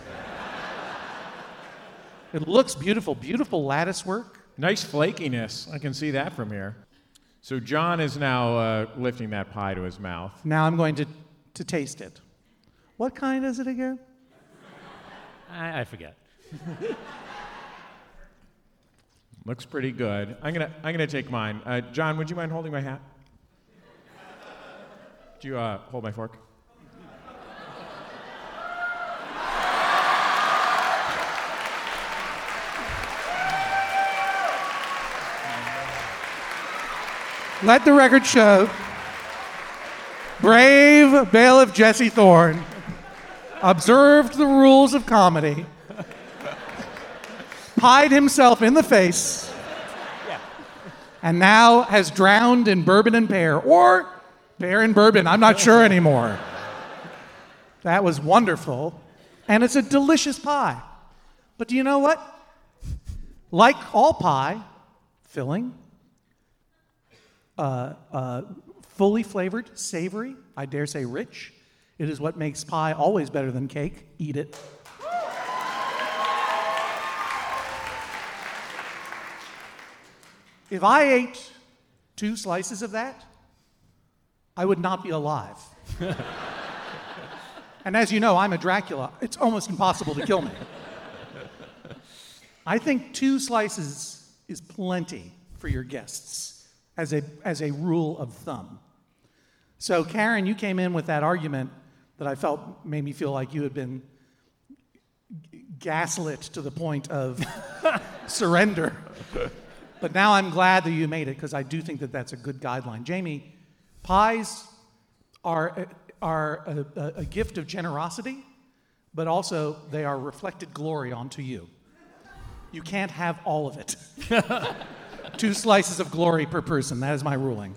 Speaker 1: It looks beautiful, beautiful lattice work.
Speaker 2: Nice flakiness. I can see that from here. So John is now lifting that pie to his mouth.
Speaker 1: Now I'm going to taste it. What kind is it again?
Speaker 14: I forget.
Speaker 2: Looks pretty good. I'm gonna take mine. John, would you mind holding my hat? Do you hold my fork?
Speaker 1: Let the record show, brave bailiff Jesse Thorne observed the rules of comedy, pied himself in the face, and now has drowned in bourbon and pear, or pear and bourbon, I'm not sure anymore. That was wonderful, and it's a delicious pie. But do you know what? Like all pie, filling, fully flavored, savory, I dare say rich. It is what makes pie always better than cake. Eat it. If I ate 2 slices of that, I would not be alive. And as you know, I'm a Dracula. It's almost impossible to kill me. I think 2 slices is plenty for your guests as a rule of thumb. So Karen, you came in with that argument that I felt made me feel like you had been gaslit to the point of surrender. But now I'm glad that you made it, because I do think that that's a good guideline. Jamie, pies are a gift of generosity, but also they are reflected glory onto you. You can't have all of it. 2 slices of glory per person. That is my ruling.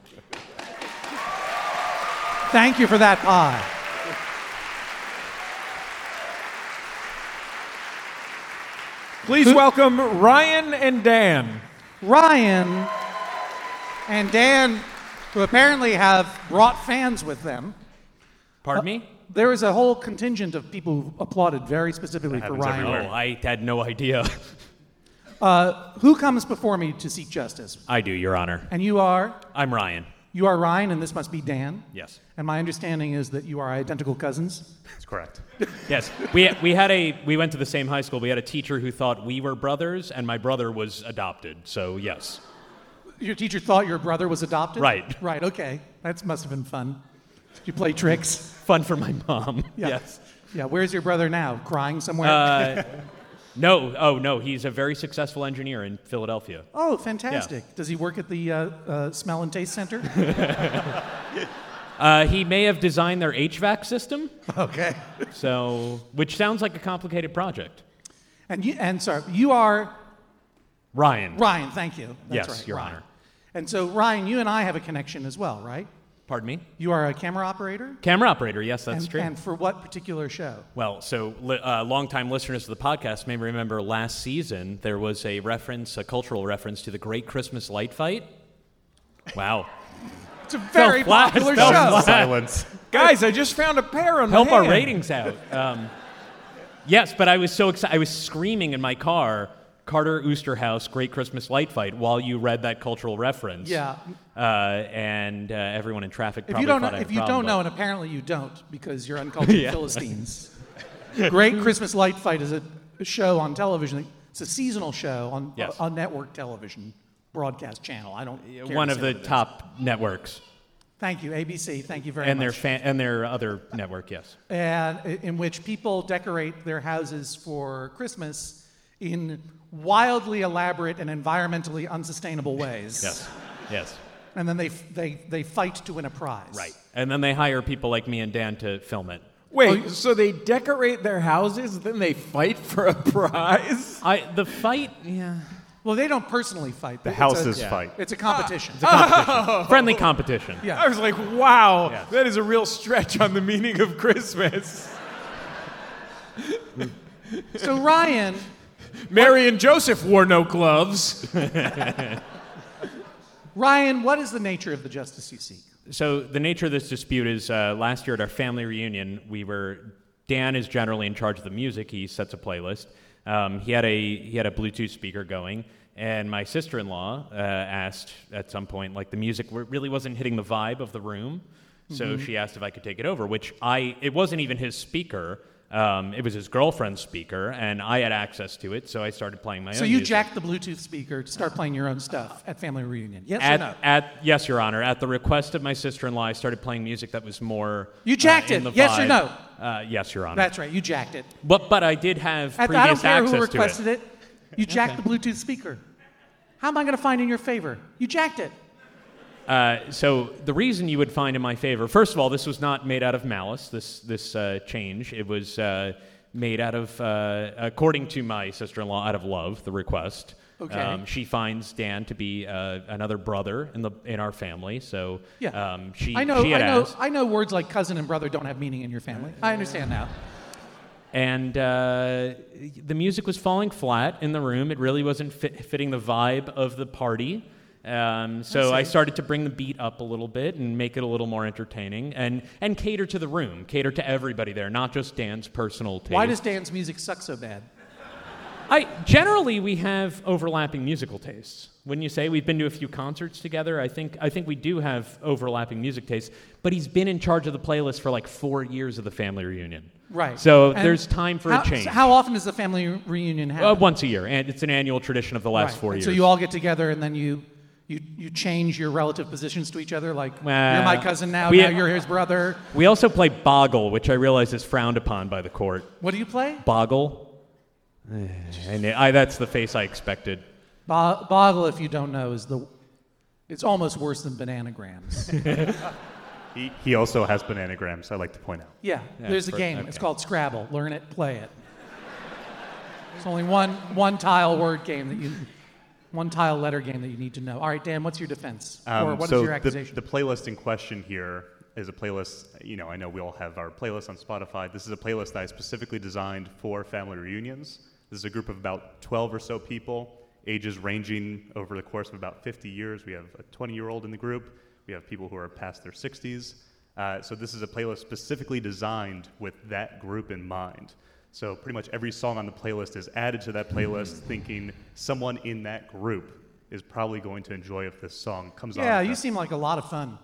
Speaker 1: Thank you for that pie.
Speaker 2: Please welcome Ryan and Dan.
Speaker 1: Ryan and Dan, who apparently have brought fans with them.
Speaker 14: Pardon me?
Speaker 1: there was a whole contingent of people who applauded very specifically for Ryan.
Speaker 16: Oh, I had no idea.
Speaker 1: Who comes before me to seek justice?
Speaker 16: I do, Your Honor.
Speaker 1: And you are?
Speaker 16: I'm Ryan.
Speaker 1: You are Ryan, and this must be Dan?
Speaker 16: Yes.
Speaker 1: And my understanding is that you are identical cousins?
Speaker 16: That's correct. Yes. We went to the same high school. We had a teacher who thought we were brothers, and my brother was adopted, so yes.
Speaker 1: Your teacher thought your brother was adopted?
Speaker 16: Right.
Speaker 1: Right, okay. That must have been fun. Did you play tricks?
Speaker 16: Fun for my mom,
Speaker 1: Yeah.
Speaker 16: yes.
Speaker 1: Yeah, where's your brother now? Crying somewhere?
Speaker 16: No, he's a very successful engineer in Philadelphia.
Speaker 1: Oh, fantastic. Yeah. Does he work at the Smell and Taste Center?
Speaker 16: He may have designed their HVAC system.
Speaker 1: Okay.
Speaker 16: So, which sounds like a complicated project.
Speaker 1: And sorry, you are?
Speaker 16: Ryan.
Speaker 1: Ryan, thank you. That's
Speaker 16: yes,
Speaker 1: right,
Speaker 16: Your
Speaker 1: Ryan.
Speaker 16: Honor.
Speaker 1: And so, Ryan, you and I have a connection as well, right?
Speaker 16: Pardon me?
Speaker 1: You are a camera operator?
Speaker 16: Camera operator, yes, that's true.
Speaker 1: And for what particular show?
Speaker 16: Well, so longtime listeners of the podcast may remember last season there was a cultural reference to the Great Christmas Light Fight. Wow.
Speaker 1: It's a very popular show.
Speaker 2: Silence. Guys, I just found a pair on
Speaker 16: Help
Speaker 2: my hand.
Speaker 16: our ratings out. Yes, but I was so excited. I was screaming in my car, Carter Oosterhouse, Great Christmas Light Fight, while you read that cultural reference.
Speaker 1: Yeah.
Speaker 16: And everyone in traffic probably
Speaker 1: If you don't know, and apparently you don't, because you're uncultured Philistines. Great Christmas Light Fight is a show on television. It's a seasonal show on network television broadcast channel. I don't care
Speaker 16: one
Speaker 1: to
Speaker 16: of
Speaker 1: say
Speaker 16: the
Speaker 1: what it is.
Speaker 16: top networks.
Speaker 1: Thank you, ABC. Thank you very much.
Speaker 16: And their other network, yes.
Speaker 1: And in which people decorate their houses for Christmas in wildly elaborate and environmentally unsustainable ways.
Speaker 16: Yes. Yes.
Speaker 1: And then they fight to win a prize.
Speaker 16: Right. And then they hire people like me and Dan to film it.
Speaker 2: Wait, so they decorate their houses, then they fight for a prize?
Speaker 16: The fight, yeah.
Speaker 1: Well, they don't personally fight.
Speaker 17: The houses fight.
Speaker 1: It's a competition.
Speaker 16: It's a competition. Friendly competition.
Speaker 1: Yeah.
Speaker 2: I was like, wow,
Speaker 16: Yes.
Speaker 2: that is a real stretch on the meaning of Christmas.
Speaker 1: So Ryan...
Speaker 2: Mary and Joseph wore no gloves.
Speaker 1: Ryan, what is the nature of the justice you seek?
Speaker 16: So the nature of this dispute is last year at our family reunion, Dan is generally in charge of the music. He sets a playlist. He had a Bluetooth speaker going, and my sister-in-law asked at some point, like, the music really wasn't hitting the vibe of the room, so she asked if I could take it over, which it wasn't even his speaker. It was his girlfriend's speaker, and I had access to it, so I started playing my own
Speaker 1: So you
Speaker 16: music.
Speaker 1: jacked the Bluetooth speaker to start playing your own stuff at family reunion? Yes or no?
Speaker 16: Yes, Your Honor. At the request of my sister-in-law, I started playing music that was more.
Speaker 1: You jacked
Speaker 16: in
Speaker 1: it.
Speaker 16: the
Speaker 1: Yes or
Speaker 16: vibe.
Speaker 1: no?
Speaker 16: Yes, Your Honor.
Speaker 1: That's right. You jacked it.
Speaker 16: But I did have
Speaker 1: I
Speaker 16: previous
Speaker 1: don't care
Speaker 16: access
Speaker 1: who requested
Speaker 16: to it.
Speaker 1: You jacked the Bluetooth speaker. How am I going to find in your favor? You jacked it.
Speaker 16: So the reason you would find in my favor, first of all, this was not made out of malice. This change. It was made out of, according to my sister-in-law, out of love. The request.
Speaker 1: Okay.
Speaker 16: She finds Dan to be another brother in our family. So
Speaker 1: Yeah.
Speaker 16: she
Speaker 1: I know.
Speaker 16: had asked.
Speaker 1: I know words like cousin and brother don't have meaning in your family. I understand now.
Speaker 16: And the music was falling flat in the room. It really wasn't fitting the vibe of the party. So I started to bring the beat up a little bit and make it a little more entertaining and cater to the room, cater to everybody there, not just Dan's personal taste.
Speaker 1: Why does Dan's music suck so bad?
Speaker 16: Generally, we have overlapping musical tastes. Wouldn't you say? We've been to a few concerts together. I think we do have overlapping music tastes. But he's been in charge of the playlist for like 4 years of the family reunion.
Speaker 1: Right.
Speaker 16: So
Speaker 1: And
Speaker 16: there's time for a change.
Speaker 1: How often does the family reunion happen?
Speaker 16: Once a year, and it's an annual tradition of the last 4
Speaker 1: And
Speaker 16: years.
Speaker 1: So you all get together and then you change your relative positions to each other, like you're my cousin now, now you're his brother.
Speaker 16: We also play Boggle, which I realize is frowned upon by the court.
Speaker 1: What do you play?
Speaker 16: Boggle. And that's the face I expected.
Speaker 1: Boggle, if you don't know, it's almost worse than bananagrams.
Speaker 17: He also has bananagrams, I like to point out.
Speaker 1: Yeah, there's a game.
Speaker 17: Okay.
Speaker 1: It's called Scrabble. Learn it, play it. There's only one tile word game one tile letter game that you need to know. All right, Dan, what's your defense? Or what is your accusation?
Speaker 17: The playlist in question here is a playlist, I know we all have our playlists on Spotify. This is a playlist that I specifically designed for family reunions. This is a group of about 12 or so people, ages ranging over the course of about 50 years. We have a 20-year-old in the group. We have people who are past their 60s. So this is a playlist specifically designed with that group in mind. So pretty much every song on the playlist is added to that playlist thinking someone in that group is probably going to enjoy if this song comes on.
Speaker 1: Yeah, you seem like a lot of fun.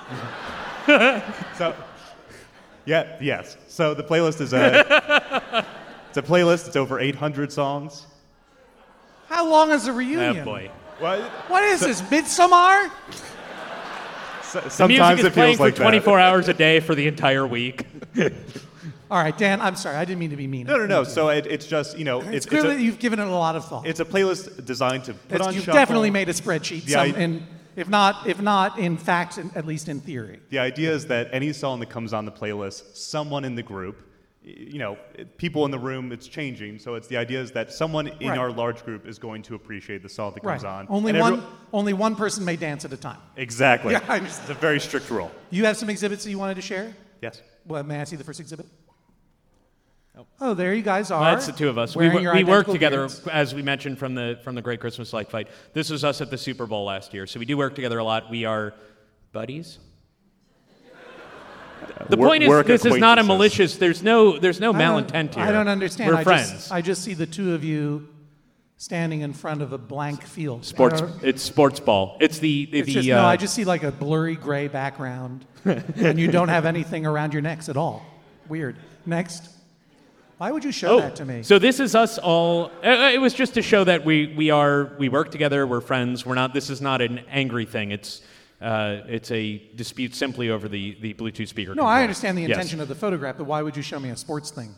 Speaker 17: So, yes. So the playlist is it's a playlist. It's over 800 songs.
Speaker 1: How long is the reunion?
Speaker 16: Oh, boy.
Speaker 1: What is this, Midsommar?
Speaker 16: The music is playing for 24 hours a day for the entire week.
Speaker 1: All right, Dan, I'm sorry. I didn't mean to be mean.
Speaker 17: No. So it's just,
Speaker 1: It's clear that you've given it a lot of thought.
Speaker 17: It's a playlist designed to put on
Speaker 1: You've
Speaker 17: shuffle.
Speaker 1: definitely made a spreadsheet, if not in fact, at least in theory.
Speaker 17: The idea is that any song that comes on the playlist, someone in the group, people in the room, it's changing. So the idea is that someone in our large group is going to appreciate the song that comes on.
Speaker 1: Only one person may dance at a time.
Speaker 17: Exactly.
Speaker 1: Yeah,
Speaker 17: it's a very strict rule.
Speaker 1: You have some exhibits that you wanted to share?
Speaker 17: Yes.
Speaker 1: Well, may I see the first exhibit? Oh, there you guys are.
Speaker 16: Well, that's the two of us. We work together, as we mentioned from the Great Christmas Light Fight. This was us at the Super Bowl last year, so we do work together a lot. We are buddies. The point is, this is not a malicious. There's no malintent here.
Speaker 1: I don't understand.
Speaker 16: We're friends.
Speaker 1: I just see the two of you standing in front of a blank field.
Speaker 16: It's sports ball.
Speaker 1: I just see like a blurry gray background, and you don't have anything around your necks at all. Weird. Next. Why would you show that to me?
Speaker 16: So this is us all. It was just to show that we work together. We're friends. We're not. This is not an angry thing. It's a dispute simply over the Bluetooth speaker.
Speaker 1: No, I understand the intention of the photograph, but why would you show me a sports thing?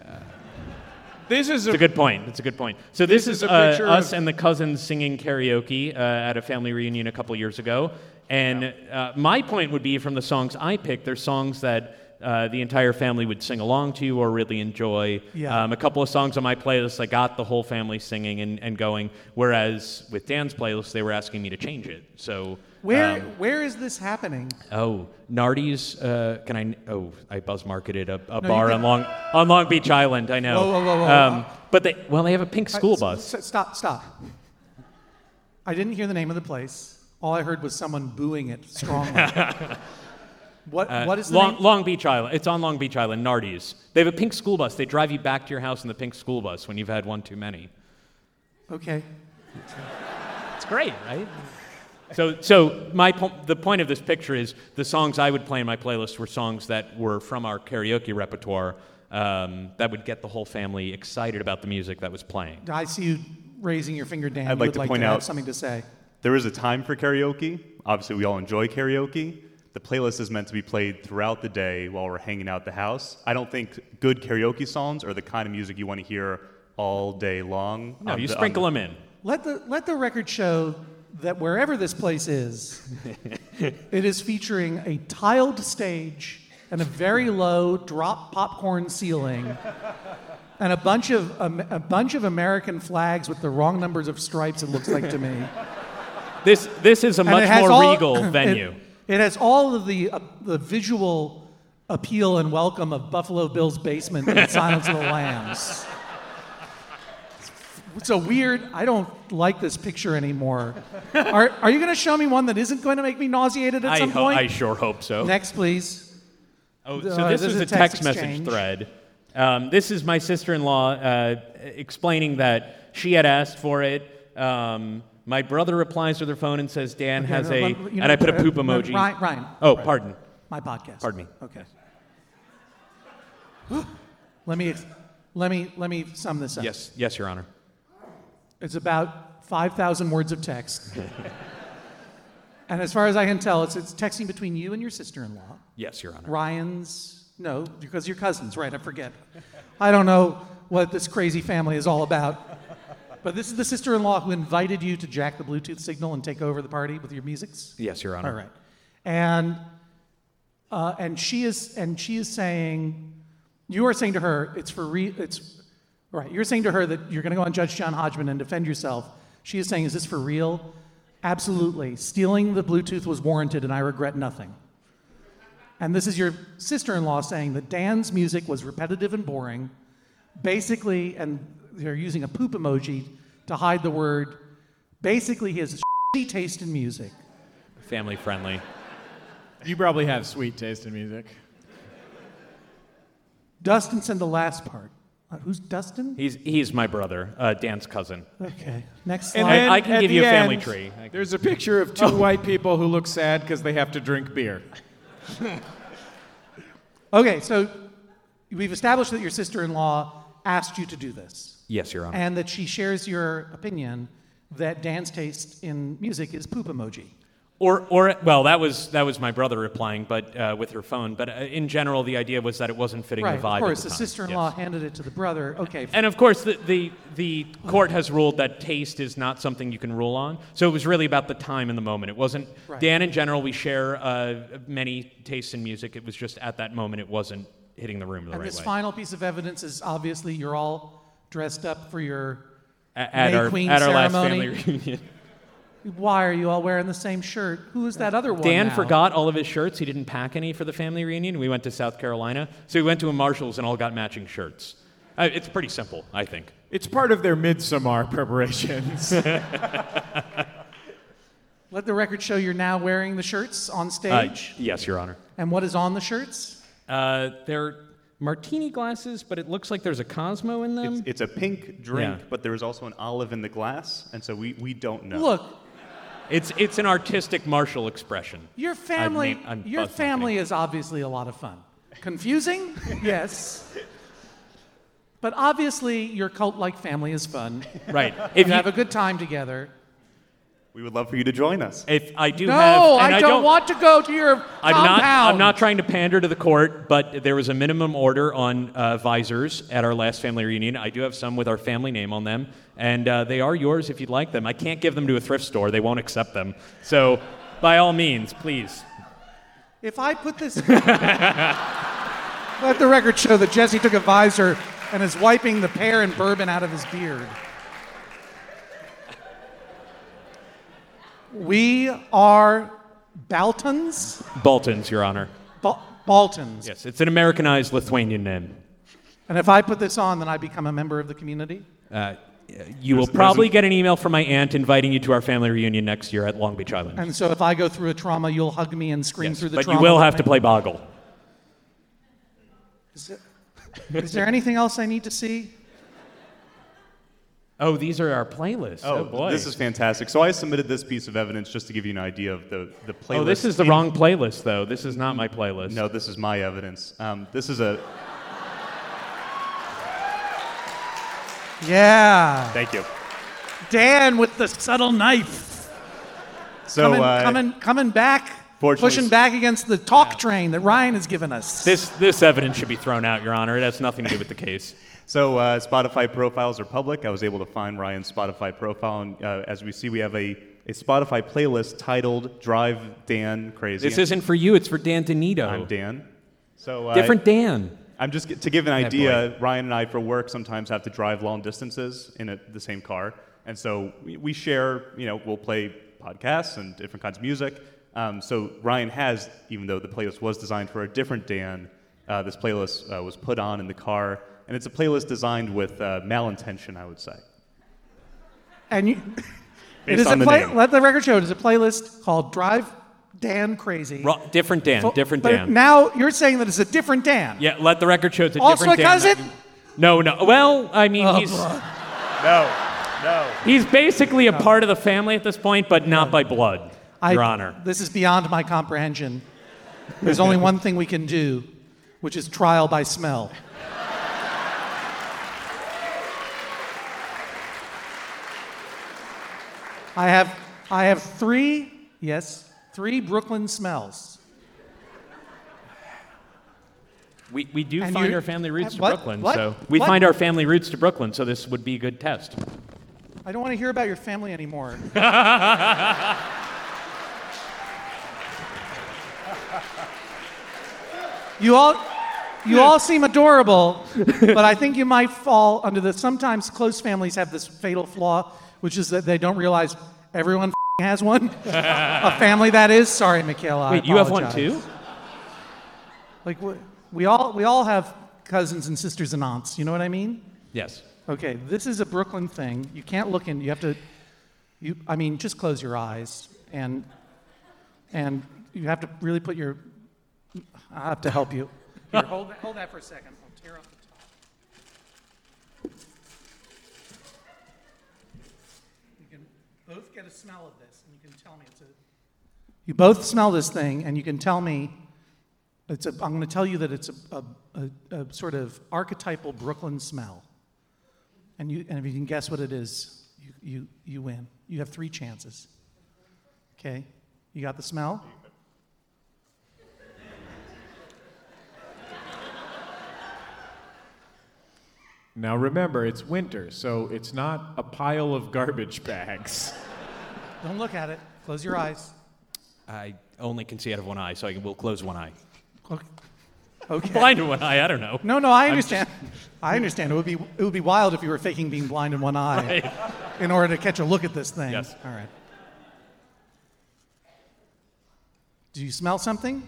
Speaker 16: It's a good point. It's a good point. So this is us and the cousins singing karaoke at a family reunion a couple years ago. And my point would be, from the songs I picked, they're songs that the entire family would sing along to or really enjoy.
Speaker 1: Yeah.
Speaker 16: A couple of songs on my playlist, I got the whole family singing and going, whereas with Dan's playlist, they were asking me to change it. So
Speaker 1: where is this happening?
Speaker 16: Oh, Nardi's. I buzz marketed a bar on Long Beach Island. I know.
Speaker 1: Whoa.
Speaker 16: But they have a pink school bus.
Speaker 1: Stop. I didn't hear the name of the place. All I heard was someone booing it strongly. What is the name?
Speaker 16: Long Beach Island. It's on Long Beach Island, Nardi's. They have a pink school bus. They drive you back to your house in the pink school bus when you've had one too many.
Speaker 1: Okay.
Speaker 16: It's great, right? So the point of this picture is the songs I would play in my playlist were songs that were from our karaoke repertoire that would get the whole family excited about the music that was playing.
Speaker 1: I see you raising your finger, Dan.
Speaker 17: I'd like to point out
Speaker 1: have something to say.
Speaker 17: There is a time for karaoke. Obviously, we all enjoy karaoke. The playlist is meant to be played throughout the day while we're hanging out at the house. I don't think good karaoke songs are the kind of music you want to hear all day long.
Speaker 16: No, you sprinkle them in.
Speaker 1: Let the record show that wherever this place is, it is featuring a tiled stage and a very low drop popcorn ceiling and a bunch of American flags with the wrong numbers of stripes, it looks like to me.
Speaker 16: This is a much more regal venue.
Speaker 1: It has all of the visual appeal and welcome of Buffalo Bill's basement and Silence of the Lambs. It's a weird. I don't like this picture anymore. Are you going to show me one that isn't going to make me nauseated at some point?
Speaker 16: I sure hope so.
Speaker 1: Next, please.
Speaker 16: So this is a text message thread. This is my sister-in-law explaining that she had asked for it. My brother replies to their phone and says, Dan has and I put a poop emoji.
Speaker 1: Ryan.
Speaker 16: Oh, pardon.
Speaker 1: My podcast.
Speaker 16: Pardon me.
Speaker 1: Okay. Let me sum this up.
Speaker 16: Yes, Your Honor.
Speaker 1: It's about 5,000 words of text. And as far as I can tell, it's texting between you and your sister-in-law.
Speaker 16: Yes, Your Honor.
Speaker 1: No, because you're cousins, right? I forget. I don't know what this crazy family is all about. But this is the sister-in-law who invited you to jack the Bluetooth signal and take over the party with your musics?
Speaker 16: Yes, Your Honor.
Speaker 1: All right. And she is saying, you are saying to her, you're saying to her that you're going to go on Judge John Hodgman and defend yourself. She is saying, is this for real? Absolutely. Stealing the Bluetooth was warranted and I regret nothing. And this is your sister-in-law saying that Dan's music was repetitive and boring, basically, and they're using a poop emoji to hide the word. Basically, he has a shitty taste in music.
Speaker 16: Family friendly.
Speaker 2: You probably have sweet taste in music.
Speaker 1: Dustin said the last part. Who's Dustin?
Speaker 16: He's my brother, Dan's cousin.
Speaker 1: Okay. Next
Speaker 2: And
Speaker 1: slide.
Speaker 2: then
Speaker 16: I can
Speaker 2: at
Speaker 16: give
Speaker 2: the
Speaker 16: you a family
Speaker 2: end,
Speaker 16: tree.
Speaker 2: There's a picture of two white people who look sad because they have to drink beer.
Speaker 1: Okay, so we've established that your sister-in-law asked you to do this.
Speaker 16: Yes, Your Honor.
Speaker 1: And that she shares your opinion that Dan's taste in music is poop emoji.
Speaker 16: Or well, that was my brother replying, but with her phone. But in general, the idea was that it wasn't fitting
Speaker 1: Right,
Speaker 16: the vibe.
Speaker 1: of course,
Speaker 16: at the
Speaker 1: the
Speaker 16: time.
Speaker 1: sister-in-law
Speaker 16: Yes.
Speaker 1: handed it to the brother. Okay.
Speaker 16: And of course, the court has ruled that taste is not something you can rule on. So it was really about the time and the moment. It wasn't
Speaker 1: Right.
Speaker 16: Dan. In general, we share many tastes in music. It was just at that moment, it wasn't hitting the room the
Speaker 1: And
Speaker 16: right
Speaker 1: this
Speaker 16: way.
Speaker 1: final piece of evidence is obviously you're all dressed up for your
Speaker 16: At
Speaker 1: May
Speaker 16: our
Speaker 1: Queen
Speaker 16: last
Speaker 1: ceremony.
Speaker 16: family reunion.
Speaker 1: Why are you all wearing the same shirt? Who is that other one
Speaker 16: Dan
Speaker 1: now?
Speaker 16: forgot all of his shirts. He didn't pack any for the family reunion. We went to South Carolina. So we went to a Marshall's and all got matching shirts. It's pretty simple, I think.
Speaker 2: It's part of their Midsommar preparations.
Speaker 1: Let the record show you're now wearing the shirts on stage.
Speaker 16: Yes, Your Honor.
Speaker 1: And what is on the shirts?
Speaker 16: They're martini glasses, but it looks like there's a Cosmo in them.
Speaker 17: It's a pink drink,
Speaker 16: Yeah.
Speaker 17: but there is also an olive in the glass, and so we don't know.
Speaker 1: Look,
Speaker 16: It's an artistic Marshall expression.
Speaker 1: your family,
Speaker 16: I'm
Speaker 1: your
Speaker 16: buzzed
Speaker 1: family is obviously a lot of fun. Confusing? Yes. But obviously, your cult-like family is fun.
Speaker 16: Right.
Speaker 1: If you have a good time together.
Speaker 17: We would love for you to join us.
Speaker 16: If I do
Speaker 1: No,
Speaker 16: have, and
Speaker 1: I don't want to go to your compound.
Speaker 16: I'm not trying to pander to the court, but there was a minimum order on visors at our last family reunion. I do have some with our family name on them, and they are yours if you'd like them. I can't give them to a thrift store; they won't accept them. So, by all means, please.
Speaker 1: If I put this... Let the record show that Jesse took a visor and is wiping the pear and bourbon out of his beard. We are Baltons?
Speaker 16: Baltons, Your Honor.
Speaker 1: Baltons.
Speaker 16: Yes, it's an Americanized Lithuanian name.
Speaker 1: And if I put this on, then I become a member of the community?
Speaker 16: You will probably get an email from my aunt inviting you to our family reunion next year at Long Beach Island.
Speaker 1: And so if I go through a trauma, you'll hug me and scream through the
Speaker 16: but
Speaker 1: trauma?
Speaker 16: you will
Speaker 1: with
Speaker 16: have
Speaker 1: me?
Speaker 16: to play Boggle.
Speaker 1: Is there anything else I need to see?
Speaker 16: Oh, these are our playlists. Oh, boy.
Speaker 17: This is fantastic. So I submitted this piece of evidence just to give you an idea of the playlist.
Speaker 16: Oh, this is the wrong playlist, though. This is not my playlist.
Speaker 17: No, this is my evidence. This is a...
Speaker 1: Yeah.
Speaker 17: Thank you.
Speaker 1: Dan with the subtle knife.
Speaker 17: So,
Speaker 1: coming back, pushing back against the talk train that Ryan has given us.
Speaker 16: This evidence should be thrown out, Your Honor. It has nothing to do with the case.
Speaker 17: So Spotify profiles are public. I was able to find Ryan's Spotify profile, and as we see, we have a Spotify playlist titled "Drive Dan Crazy."
Speaker 16: This isn't for you. It's for Dan Donito.
Speaker 17: I'm Dan. So
Speaker 16: different Dan.
Speaker 17: I'm just to give an idea. Ryan and I, for work, sometimes have to drive long distances in the same car, and so we share. We'll play podcasts and different kinds of music. So Ryan has, even though the playlist was designed for a different Dan, this playlist was put on in the car. And it's a playlist designed with malintention, I would say.
Speaker 1: And you,
Speaker 17: Based on the name.
Speaker 1: Let the record show it is a playlist called Drive Dan Crazy.
Speaker 16: Different Dan. Different
Speaker 1: But
Speaker 16: Dan.
Speaker 1: now you're saying that it's a different Dan.
Speaker 16: Yeah, let the record show it's a
Speaker 1: Also
Speaker 16: different
Speaker 1: a
Speaker 16: Dan.
Speaker 1: cousin?
Speaker 16: No. Well, I mean, he's...
Speaker 17: No.
Speaker 16: He's basically a part of the family at this point, but not by blood, Your Honor.
Speaker 1: This is beyond my comprehension. There's only one thing we can do, which is trial by smell. I have three Brooklyn smells.
Speaker 16: We do
Speaker 1: And
Speaker 16: find
Speaker 1: you-
Speaker 16: our family roots to
Speaker 1: what?
Speaker 16: Brooklyn,
Speaker 1: What?
Speaker 16: so we
Speaker 1: What?
Speaker 16: find our family roots to Brooklyn, so this would be a good test.
Speaker 1: I don't want to hear about your family anymore. You all seem adorable, but I think you might fall under the. Sometimes close families have this fatal flaw, which is that they don't realize everyone has one. A family, that is. Sorry, Michaela.
Speaker 16: Wait,
Speaker 1: I
Speaker 16: you have one
Speaker 1: apologize.
Speaker 16: too?
Speaker 1: Like we all have cousins and sisters and aunts. You know what I mean?
Speaker 16: Yes.
Speaker 1: Okay, this is a Brooklyn thing. You can't look in. You have to. Just close your eyes and You have to really put your. I have to help you. Here, hold that for a second. I'll tear off the top. You can both get a smell of this, and you can tell me it's a. You both smell this thing, and you can tell me. I'm going to tell you that it's a sort of archetypal Brooklyn smell, and if you can guess what it is, you win. You have 3 chances. Okay, you got the smell?
Speaker 2: Now remember, it's winter, so it's not a pile of garbage bags.
Speaker 1: Don't look at it. Close your eyes.
Speaker 16: I only can see out of one eye, so I will close one eye.
Speaker 1: Okay.
Speaker 16: Blind in one eye, I don't know.
Speaker 1: No, I understand. I understand. It would be wild if you were faking being blind in one eye
Speaker 16: Right.
Speaker 1: in order to catch a look at this thing.
Speaker 16: Yes.
Speaker 1: All right. Do you smell something?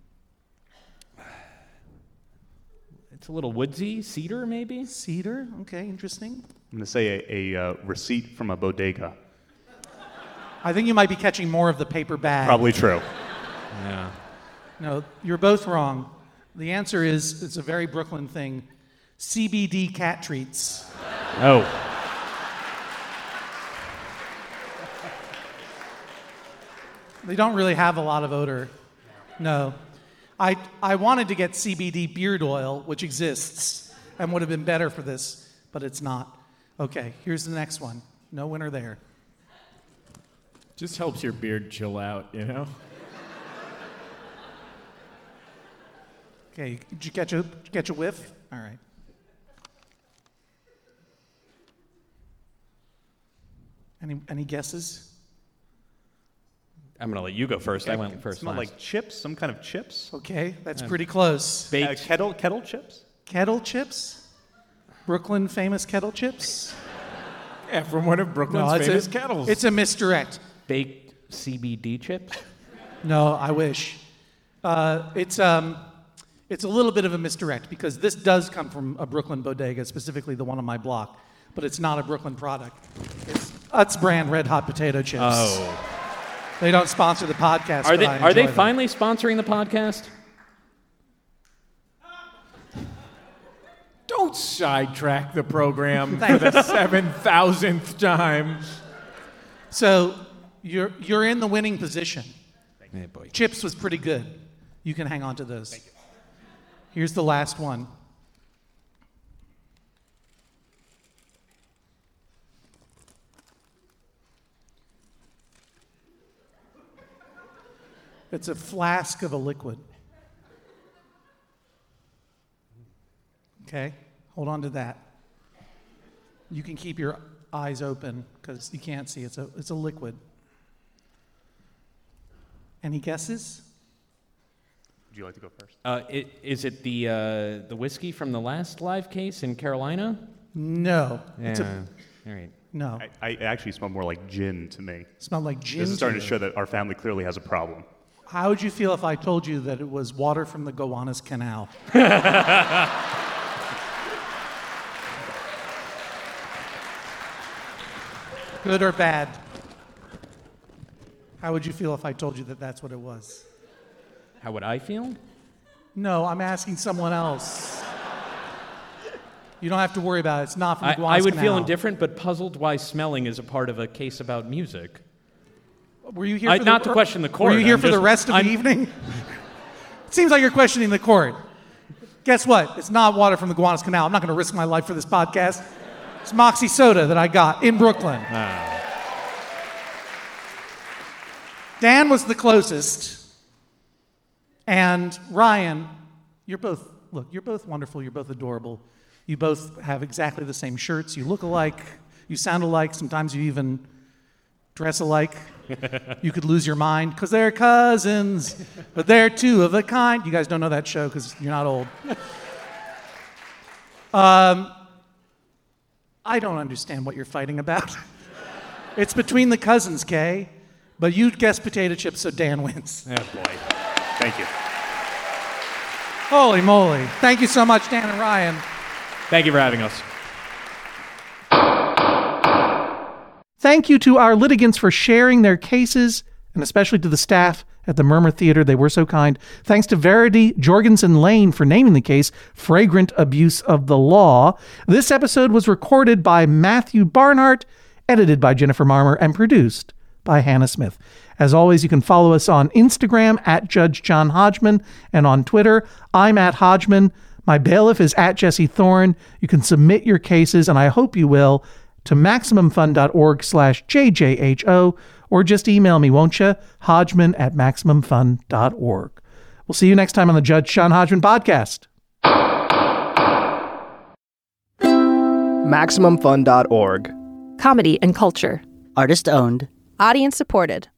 Speaker 16: It's a little woodsy, cedar maybe?
Speaker 1: Cedar, okay, interesting.
Speaker 17: I'm going to say a receipt from a bodega.
Speaker 1: I think you might be catching more of the paper bag.
Speaker 17: Probably true.
Speaker 16: Yeah.
Speaker 1: No, you're both wrong. The answer is, it's a very Brooklyn thing, CBD cat treats.
Speaker 16: Oh.
Speaker 1: They don't really have a lot of odor. No. I wanted to get CBD beard oil, which exists, and would have been better for this, but it's not. Okay, here's the next one. No winner there.
Speaker 2: Just helps your beard chill out, you know?
Speaker 1: Okay, did you catch a whiff? All right. Any guesses?
Speaker 16: I'm going to let you go first. I went first.
Speaker 17: Smell
Speaker 16: last.
Speaker 17: like chips, some kind of chips.
Speaker 1: Okay, that's pretty close.
Speaker 16: Baked.
Speaker 17: Kettle chips?
Speaker 1: Kettle chips? Brooklyn famous kettle chips?
Speaker 2: Yeah, from one of Brooklyn's famous kettles.
Speaker 1: It's a misdirect.
Speaker 16: Baked CBD chips?
Speaker 1: No, I wish. It's a little bit of a misdirect because this does come from a Brooklyn bodega, specifically the one on my block, but it's not a Brooklyn product. It's Utz brand Red Hot Potato Chips.
Speaker 16: Oh.
Speaker 1: They don't sponsor the podcast.
Speaker 16: Are they finally sponsoring the podcast?
Speaker 2: Don't sidetrack the program for the 7,000th time.
Speaker 1: So you're in the winning position.
Speaker 16: Hey, boy.
Speaker 1: Chips was pretty good. You can hang on to those. Thank you. Here's the last one. It's a flask of a liquid. Okay, hold on to that. You can keep your eyes open because you can't see. It's a liquid. Any guesses?
Speaker 17: Would you like to go first?
Speaker 16: Is it the whiskey from the last live case in Carolina?
Speaker 1: No.
Speaker 16: Yeah. All right.
Speaker 1: No.
Speaker 17: I actually smell more like gin to me.
Speaker 1: Smelled like gin.
Speaker 17: This is starting
Speaker 1: to
Speaker 17: to show that our family clearly has a problem.
Speaker 1: How would you feel if I told you that it was water from the Gowanus Canal? Good or bad? How would you feel if I told you that that's what it was?
Speaker 16: How would I feel?
Speaker 1: No, I'm asking someone else. You don't have to worry about it. It's not from the Gowanus
Speaker 16: I would
Speaker 1: Canal.
Speaker 16: feel indifferent, but puzzled why smelling is a part of a case about music.
Speaker 1: Were you here for
Speaker 16: not to question the court.
Speaker 1: Were you here for the rest of the evening? It seems like you're questioning the court. Guess what? It's not water from the Gowanus Canal. I'm not going to risk my life for this podcast. It's Moxie Soda that I got in Brooklyn. Dan was the closest. And Ryan, you're both wonderful. You're both adorable. You both have exactly the same shirts. You look alike. You sound alike. Sometimes you even dress alike. You could lose your mind because they're cousins, but they're two of a kind. You guys don't know that show because you're not old. I don't understand what you're fighting about. It's between the cousins, Kay. But you guessed potato chips, so Dan wins.
Speaker 17: Oh, boy. Thank you.
Speaker 1: Holy moly. Thank you so much, Dan and Ryan.
Speaker 16: Thank you for having us.
Speaker 1: Thank you to our litigants for sharing their cases, and especially to the staff at the Murmur Theater. They were so kind. Thanks to Verity Jorgensen Lane for naming the case Flagrant Abuse of the Law. This episode was recorded by Matthew Barnhart, edited by Jennifer Marmer, and produced by Hannah Smith. As always, you can follow us on Instagram at Judge John Hodgman, and on Twitter, I'm at Hodgman. My bailiff is at Jesse Thorne. You can submit your cases, and I hope you will, to MaximumFun.org/JJHO, or just email me, won't you? Hodgman@MaximumFun.org. We'll see you next time on the Judge John Hodgman podcast.
Speaker 18: MaximumFun.org.
Speaker 19: Comedy and culture.
Speaker 18: Artist owned.
Speaker 19: Audience supported.